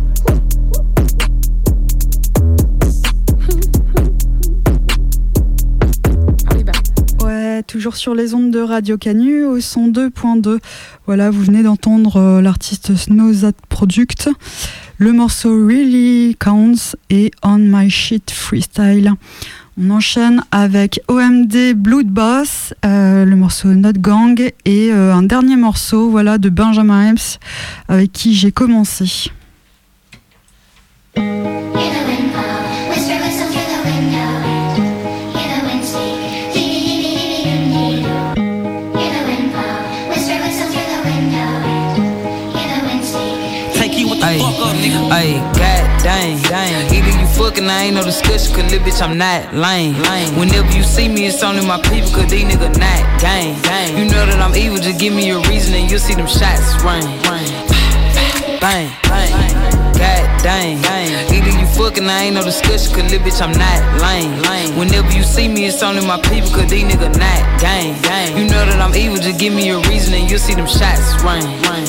Ouais, toujours sur les ondes de Radio Canu au cent deux point deux. Voilà, vous venez d'entendre euh, l'artiste Snowzat Product, le morceau Really Counts et On My Shit Freestyle. On enchaîne avec O M D Blood Boss, euh, le morceau Not Gang et euh, un dernier morceau, voilà, de Benjamin Epps avec qui j'ai commencé. Ayy, god dang, dang. Either you fucking, I ain't no discussion, cause little bitch, I'm not lame. Whenever you see me, it's only my people, cause these niggas not gang. You know that I'm evil, just give me a reason and you'll see them shots rain. Bang, bang. God dang, dang. Either you fucking, I ain't no discussion, cause little bitch, I'm not lame. Whenever you see me, it's only my people, cause these niggas not gang. You know that I'm evil, just give me a reason and you'll see them shots rain.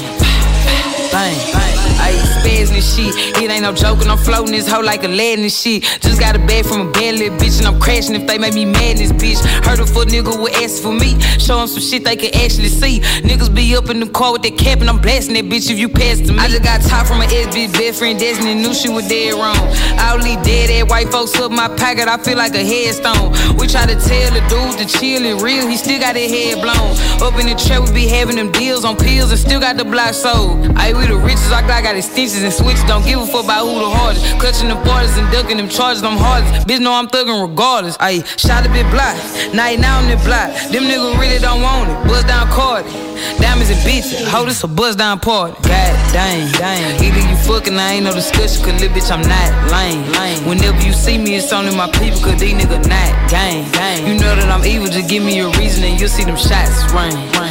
Bang, bang. Ayy, spazzing this shit. It ain't no joking, I'm floating this hoe like a lad and shit. Just got a bag from a bad little bitch and I'm crashing if they make me mad in this bitch. Heard a fuck nigga would ask for me. Show them some shit they can actually see. Niggas be up in the car with that cap and I'm blasting that bitch if you pass to me. I just got top from my ex-bitch best friend Destiny, knew she was dead wrong. All these dead ass white folks up my pocket, I feel like a headstone. We try to tell the dude to chill and real, he still got his head blown. Up in the trap, we be having them deals on pills and still got the block sold. Ayy, we the richest, I got extensions and switches, don't give a fuck about who the hardest. Clutching the borders and ducking them charges, I'm hardest. Bitch know I'm thuggin' regardless. Ayy, shot a bit block, now he now on the block. Them niggas really don't want it, buzz down Cardi. Diamonds and bitches, hold this a buzz down party. God dang, dang. Either you fucking, I ain't no discussion, cause little bitch, I'm not lame. Whenever you see me, it's only my people, cause these niggas not gang. You know that I'm evil, just give me a reason and you'll see them shots rain.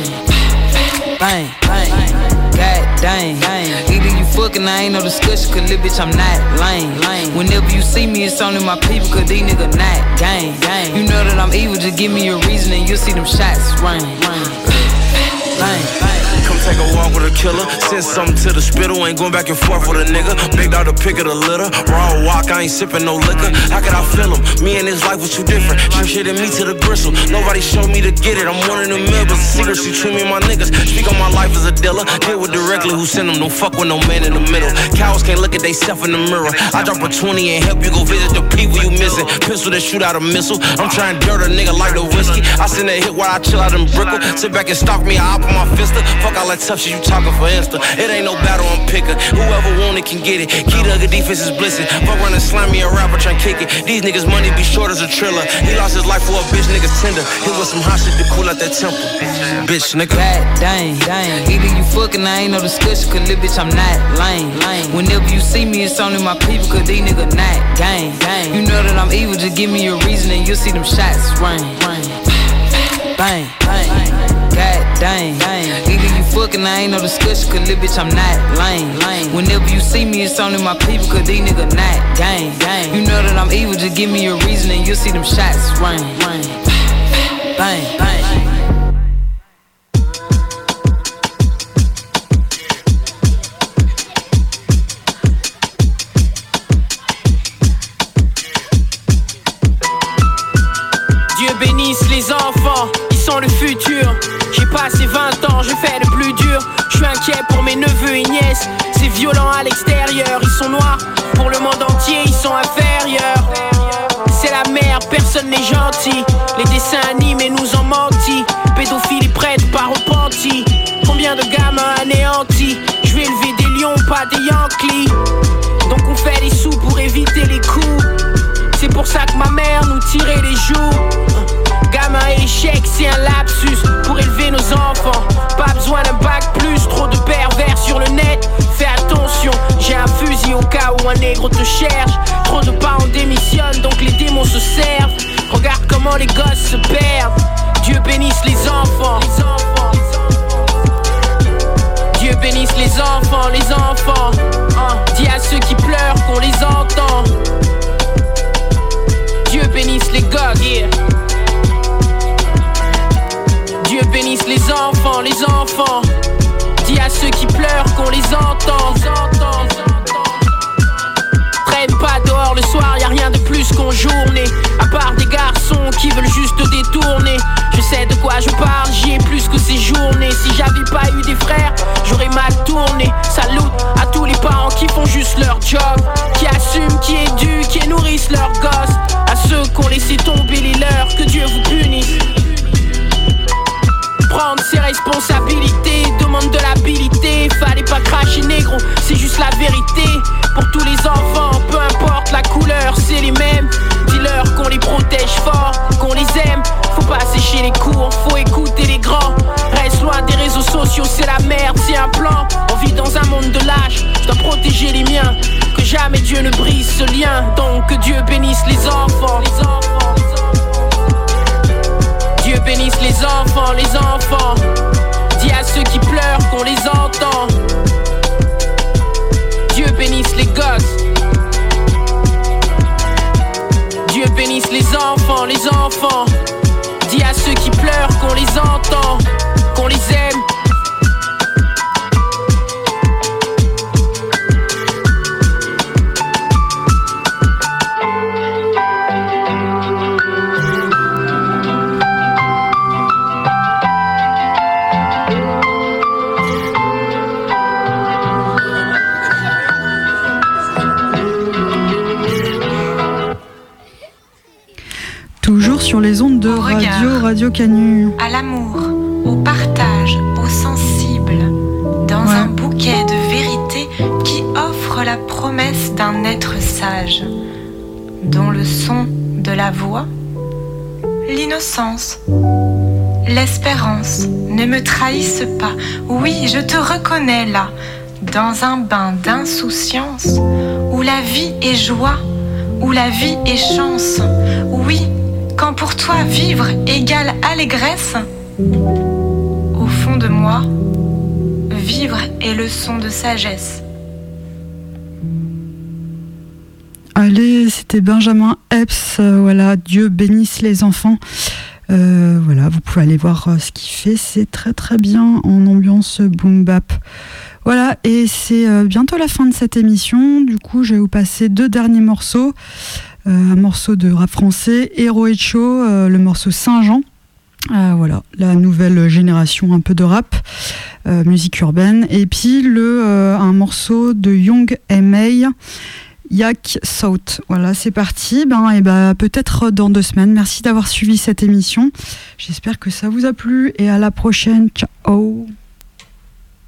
Bang, bang. God dang, dang. Either you fucking, I ain't no discussion, cause little bitch, I'm not lame. Whenever you see me, it's only my people, cause these niggas not gang. You know that I'm evil, just give me a reason and you'll see them shots rain. Bang, bang. Come take a walk with a killer. Send something to the spittle. Ain't going back and forth with a nigga. Big dog to pick of the litter. Raw walk, I ain't sipping no liquor. How could I feel him? Me and his life was too different. She shit me to the gristle. Nobody showed me to get it. I'm one in the middle, but secret, she treat me and my niggas. Speak on my life as a dealer. Deal with directly who send them. Don't fuck with no man in the middle. Cowards can't look at they self in the mirror. I drop a twenty and help you go visit the people you missing. Pistol that shoot out a missile. I'm trying to dirt a nigga like the whiskey. I send a hit while I chill out and brickle. Sit back and stalk me, I hop on my fister. Fuck all that tough shit you talking for Insta. It ain't no battle, I'm picking. Whoever want it can get it. Key to the defense is blissing. Fuck running slimy a rapper trying kick it. These niggas money be short as a triller. He lost his life for a bitch, niggas tender. Hit with some hot shit to cool out that temple. Bitch, nigga. God dang, dang. Either you fucking, I ain't no discussion. Cause little bitch, I'm not lame. lame. Whenever you see me, it's only my people. Cause these niggas not gang. gang. You know that I'm evil, just give me a reason and you'll see them shots rain. rain. Bang, bang. God dang, dang. Either you fucking, I ain't no discussion. Cause little bitch, I'm not lame. lame. Whenever you see me, it's only my people. Cause these niggas not gang. gang. You know that I'm evil, just give me a reason and you'll see them shots rain. rain. Bang, bang. Les enfants, ils sont le futur. J'ai passé vingt ans, je fais le plus dur. Je suis inquiet pour mes neveux et nièces. C'est violent à l'extérieur, ils sont noirs. Pour le monde entier, ils sont inférieurs. C'est la merde, personne n'est gentil. Les dessins animés nous ont menti. Pédophiles prêtes, pas repentis. Combien de gamins anéantis. Je vais élever des lions, pas des Yankees. Donc on fait des sous pour éviter les coups. C'est pour ça que ma mère nous tirait les joues. Gamin échec, c'est un lapsus pour élever nos enfants. Pas besoin d'un bac plus, trop de pervers sur le net. Fais attention, j'ai un fusil au cas où un nègre te cherche. Trop de parents démissionnent, donc les démons se servent. Regarde comment les gosses se perdent. Dieu bénisse les enfants. Dieu bénisse les enfants, les enfants. Dis à ceux qui pleurent qu'on les entend. Dieu bénisse les gosses, yeah. Dieu bénisse les enfants, les enfants. Dis à ceux qui pleurent qu'on les entend. Traîne pas dehors le soir, y'a rien de plus qu'en journée. À part des garçons qui veulent juste détourner. Je sais de quoi je parle, j'y ai plus que ces journées. Si j'avais pas eu des frères, j'aurais mal tourné. Salut à tous les parents qui font juste leur job, qui assument, qui éduquent, qui nourrissent leurs gosses. À ceux qui ont laissé tomber les leurs, que Dieu vous punisse. Prendre ses responsabilités demande de l'habilité. Fallait pas cracher négro, c'est juste la vérité. Pour tous les enfants, peu importe la couleur, c'est les mêmes. Dis-leur qu'on les protège fort, qu'on les aime. Faut pas sécher les cours, faut écouter les grands. Reste loin des réseaux sociaux, c'est la merde, c'est un plan. On vit dans un monde de lâches, je dois protéger les miens. Que jamais Dieu ne brise ce lien. Donc que Dieu bénisse les enfants, les enfants. Dieu bénisse les enfants, les enfants. Dis à ceux qui pleurent qu'on les entend. Dieu bénisse les gosses. Dieu bénisse les enfants, les enfants. Dis à ceux qui pleurent qu'on les entend, qu'on les aime. Toujours sur les ondes de au radio, regard, Radio Canu. À l'amour, au partage, au sensible, dans ouais. un bouquet de vérité qui offre la promesse d'un être sage, dont le son de la voix, l'innocence, l'espérance ne me trahissent pas. Oui, je te reconnais là, dans un bain d'insouciance, où la vie est joie, où la vie est chance. Oui, quand pour toi vivre égale allégresse, au fond de moi, vivre est leçon de sagesse. Allez, c'était Benjamin Epps, euh, voilà, Dieu bénisse les enfants. Euh, voilà, vous pouvez aller voir euh, ce qu'il fait, c'est très très bien en ambiance boom bap. Voilà, et c'est euh, bientôt la fin de cette émission. Du coup, je vais vous passer deux derniers morceaux. Euh, un morceau de rap français, Hero et Cho, euh, le morceau Saint-Jean. Euh, voilà, la nouvelle génération un peu de rap, euh, musique urbaine. Et puis le, euh, un morceau de Young M A, Yak South. Voilà, c'est parti. Ben, et ben, peut-être dans deux semaines. Merci d'avoir suivi cette émission. J'espère que ça vous a plu et à la prochaine. Ciao.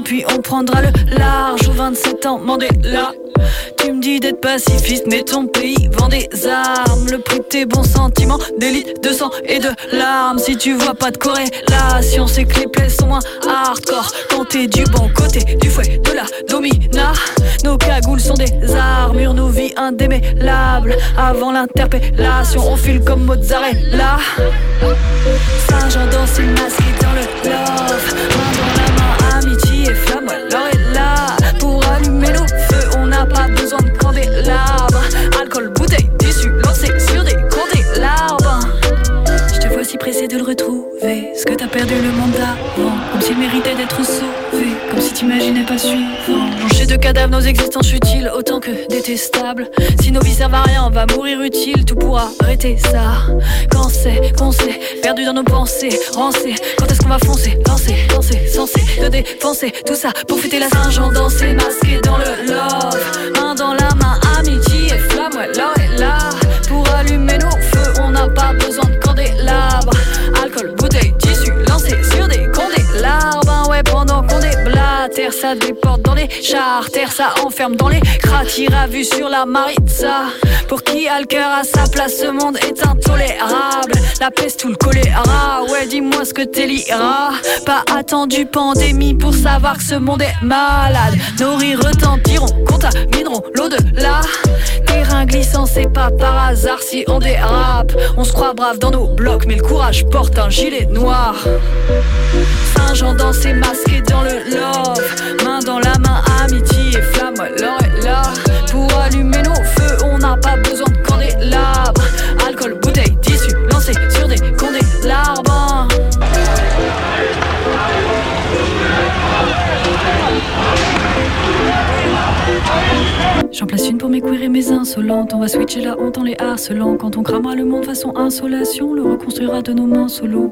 puis on prendra le large. Ou vingt-sept ans, Mandela. Tu me dis d'être pacifiste, mais ton pays vend des armes. Le prix de tes bons sentiments, des litres de sang et de larmes. Si tu vois pas de corrélation, c'est que les plaies sont moins hardcore. Quand t'es du bon côté du fouet de la domina, nos cagoules sont des armures, nos vies indémêlables. Avant l'interpellation, on file comme mozzarella. Saint-Jean danse et masqué dans le love. Main dans la main, amitié et flamme, alors est là. Pour allumer nos feux, on n'a pas besoin de candélabres. Alcool, bouteille, tissu, lancé sur des candélabres. Je te vois si pressé de le retrouver. Ce que t'as perdu le monde d'avant, comme s'il méritait d'être sauvé, comme si t'imaginais pas le suivant. Jonchés de cadavres, nos existences futiles autant que détestables. Si nos vies servent à rien, on va mourir utile. Tout pour arrêter ça. Quand c'est qu'on s'est perdu dans nos pensées, rancé. Quand est-ce qu'on va foncer, lancer, danser, censé de défoncer tout ça pour fêter la Saint-Jean, danser masqué dans le love. Main dans la main, amitié et flamme, ouais, là et là. Pour allumer nos feux, on n'a pas besoin de candélabres. Alcool, bouteille, tissu, lancé sur des candélabres. Ouais, pendant qu'on déblatère, ça déporte dans les charters, ça enferme dans les cratères à vue sur la Maritza. Pour qui a le cœur à sa place, ce monde est intolérable. La peste ou le choléra, ouais, dis-moi ce que t'éliras. Pas attendu pandémie pour savoir que ce monde est malade. Nos rires retentiront, contamineront l'au-delà. Terrain glissant, c'est pas par hasard si on dérape. On se croit brave dans nos blocs, mais le courage porte un gilet noir. Saint-Jean danse et masqué dans le love. Main dans la main, amitié et flamme, ouais, l'or est là. Pour allumer nos feux, on n'a pas besoin de candélabres. Alcool, bouteille, tissu, lancé sur des candélabres. J'en place une pour mes queers et mes insolentes. On va switcher la honte en les harcelant. Quand on cramera le monde façon insolation, le reconstruira de nos mains solo.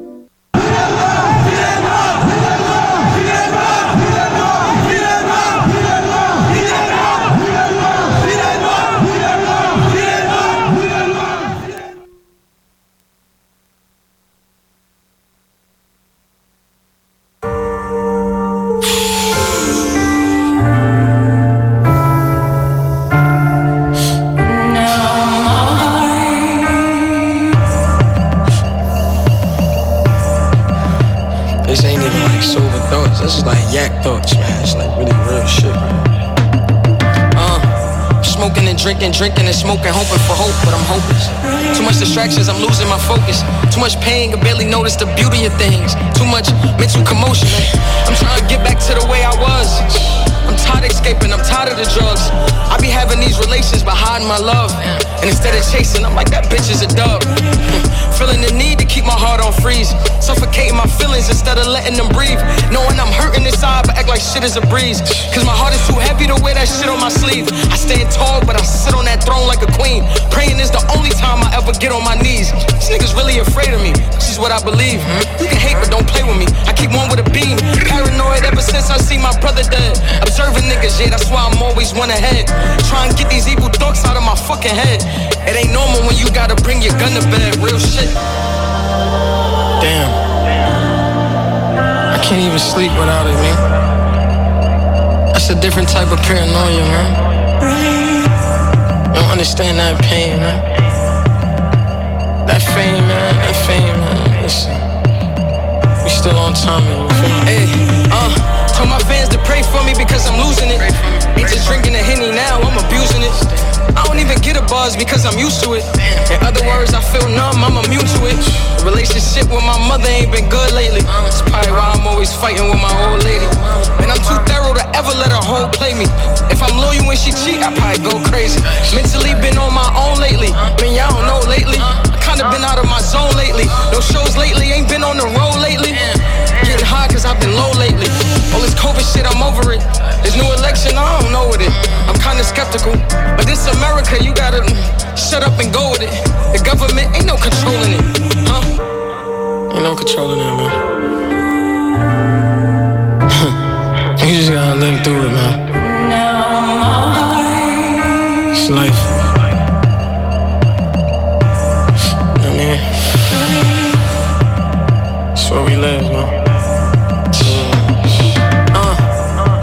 This is like yak thoughts, man. It's like really real shit, man. Uh, smoking and drinking, drinking and smoking, hoping for hope, but I'm hopeless. Too much distractions, I'm losing my focus. Too much pain, can barely notice the beauty of things. Too much mental commotion. I'm trying to get back to the way I was. I'm tired of escaping, I'm tired of the drugs. I be having these relations but hiding my love. And instead of chasing, I'm like, that bitch is a dub. Feeling the need to keep my heart on freeze. Suffocating my feelings instead of letting them breathe. Knowing I'm hurting inside but act like shit is a breeze. Cause my heart is too heavy to wear that shit on my sleeve. I stand tall but I sit on that throne like a queen. Praying is the only time I ever get on my knees. These niggas really afraid of me, this is what I believe. You can hate but don't play with me, I keep one with a beam. Paranoid ever since I see my brother dead. Observing niggas, yeah, that's why I'm always one ahead. Try and get these evil thoughts out of my fucking head. It ain't normal when you gotta bring your gun to bed, real shit. Damn, I can't even sleep without it, man. That's a different type of paranoia, man. You don't understand that pain, man. That fame, man, that fame, man. Listen, we still on time, man. Hey, uh, told my fans to pray for me because I'm losing it. Ain't just drinking a Henny now, I'm abusing it. I don't even get a buzz because I'm used to it. In other words, I feel numb, I'm immune to it. The relationship with my mother ain't been good lately. That's probably why I'm always fighting with my old lady. And I'm too thorough to ever let her home play me. If I'm loyal when she cheat, I probably go crazy. Mentally been on my own lately. Man, y'all don't know lately. I kinda been out of my zone lately. No shows lately, ain't been on the road lately. Getting high cause I've been low lately. All this COVID shit, I'm over it. This new election, I don't know with it. I'm kinda skeptical. But this America, you gotta mm, shut up and go with it. The government ain't no controlling it, huh? Ain't no controlling it, man. You just gotta live through it, man. It's life. I mean, it's where we live, man. Uh,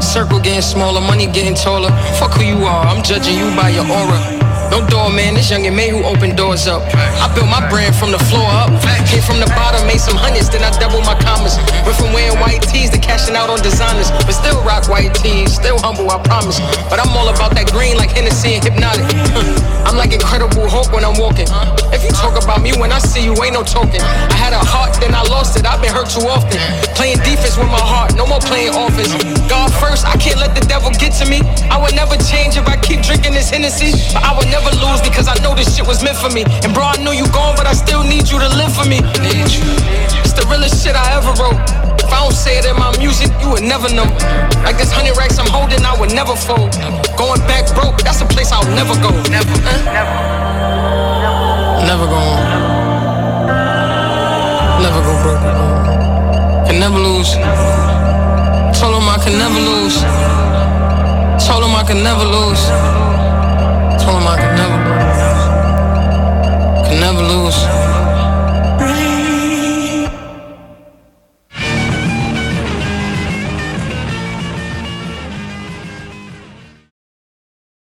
smaller, money getting taller. Fuck who you are, I'm judging you by your aura. No doorman, this youngin' man who opened doors up. I built my brand from the floor up. Came from the bottom, made some hundreds, then I doubled my commas. Went from wearing white tees to cashing out on designers. But still rock white tees, still humble, I promise. But I'm all about that green like Hennessy and Hypnotic. I'm like Incredible Hulk when I'm walking. If you talk about me when I see you, ain't no talking. I had a heart, then I lost it, I've been hurt too often. Playing defense with my heart, no more playing offense. God first, I can't let the devil get to me. I would never change if I keep drinking this Hennessy. But I would never lose because I know this shit was meant for me. And bro, I know you gone, but I still need you to live for me. Need you. It's the realest shit I ever wrote. If I don't say it in my music, you would never know. Like this hundred racks I'm holding, I would never fold. Going back broke, that's a place I'll never go. Never, uh? never, never go on. Never go broke. Can never lose. Told him I can never lose. Told him I can never lose. Told him I could never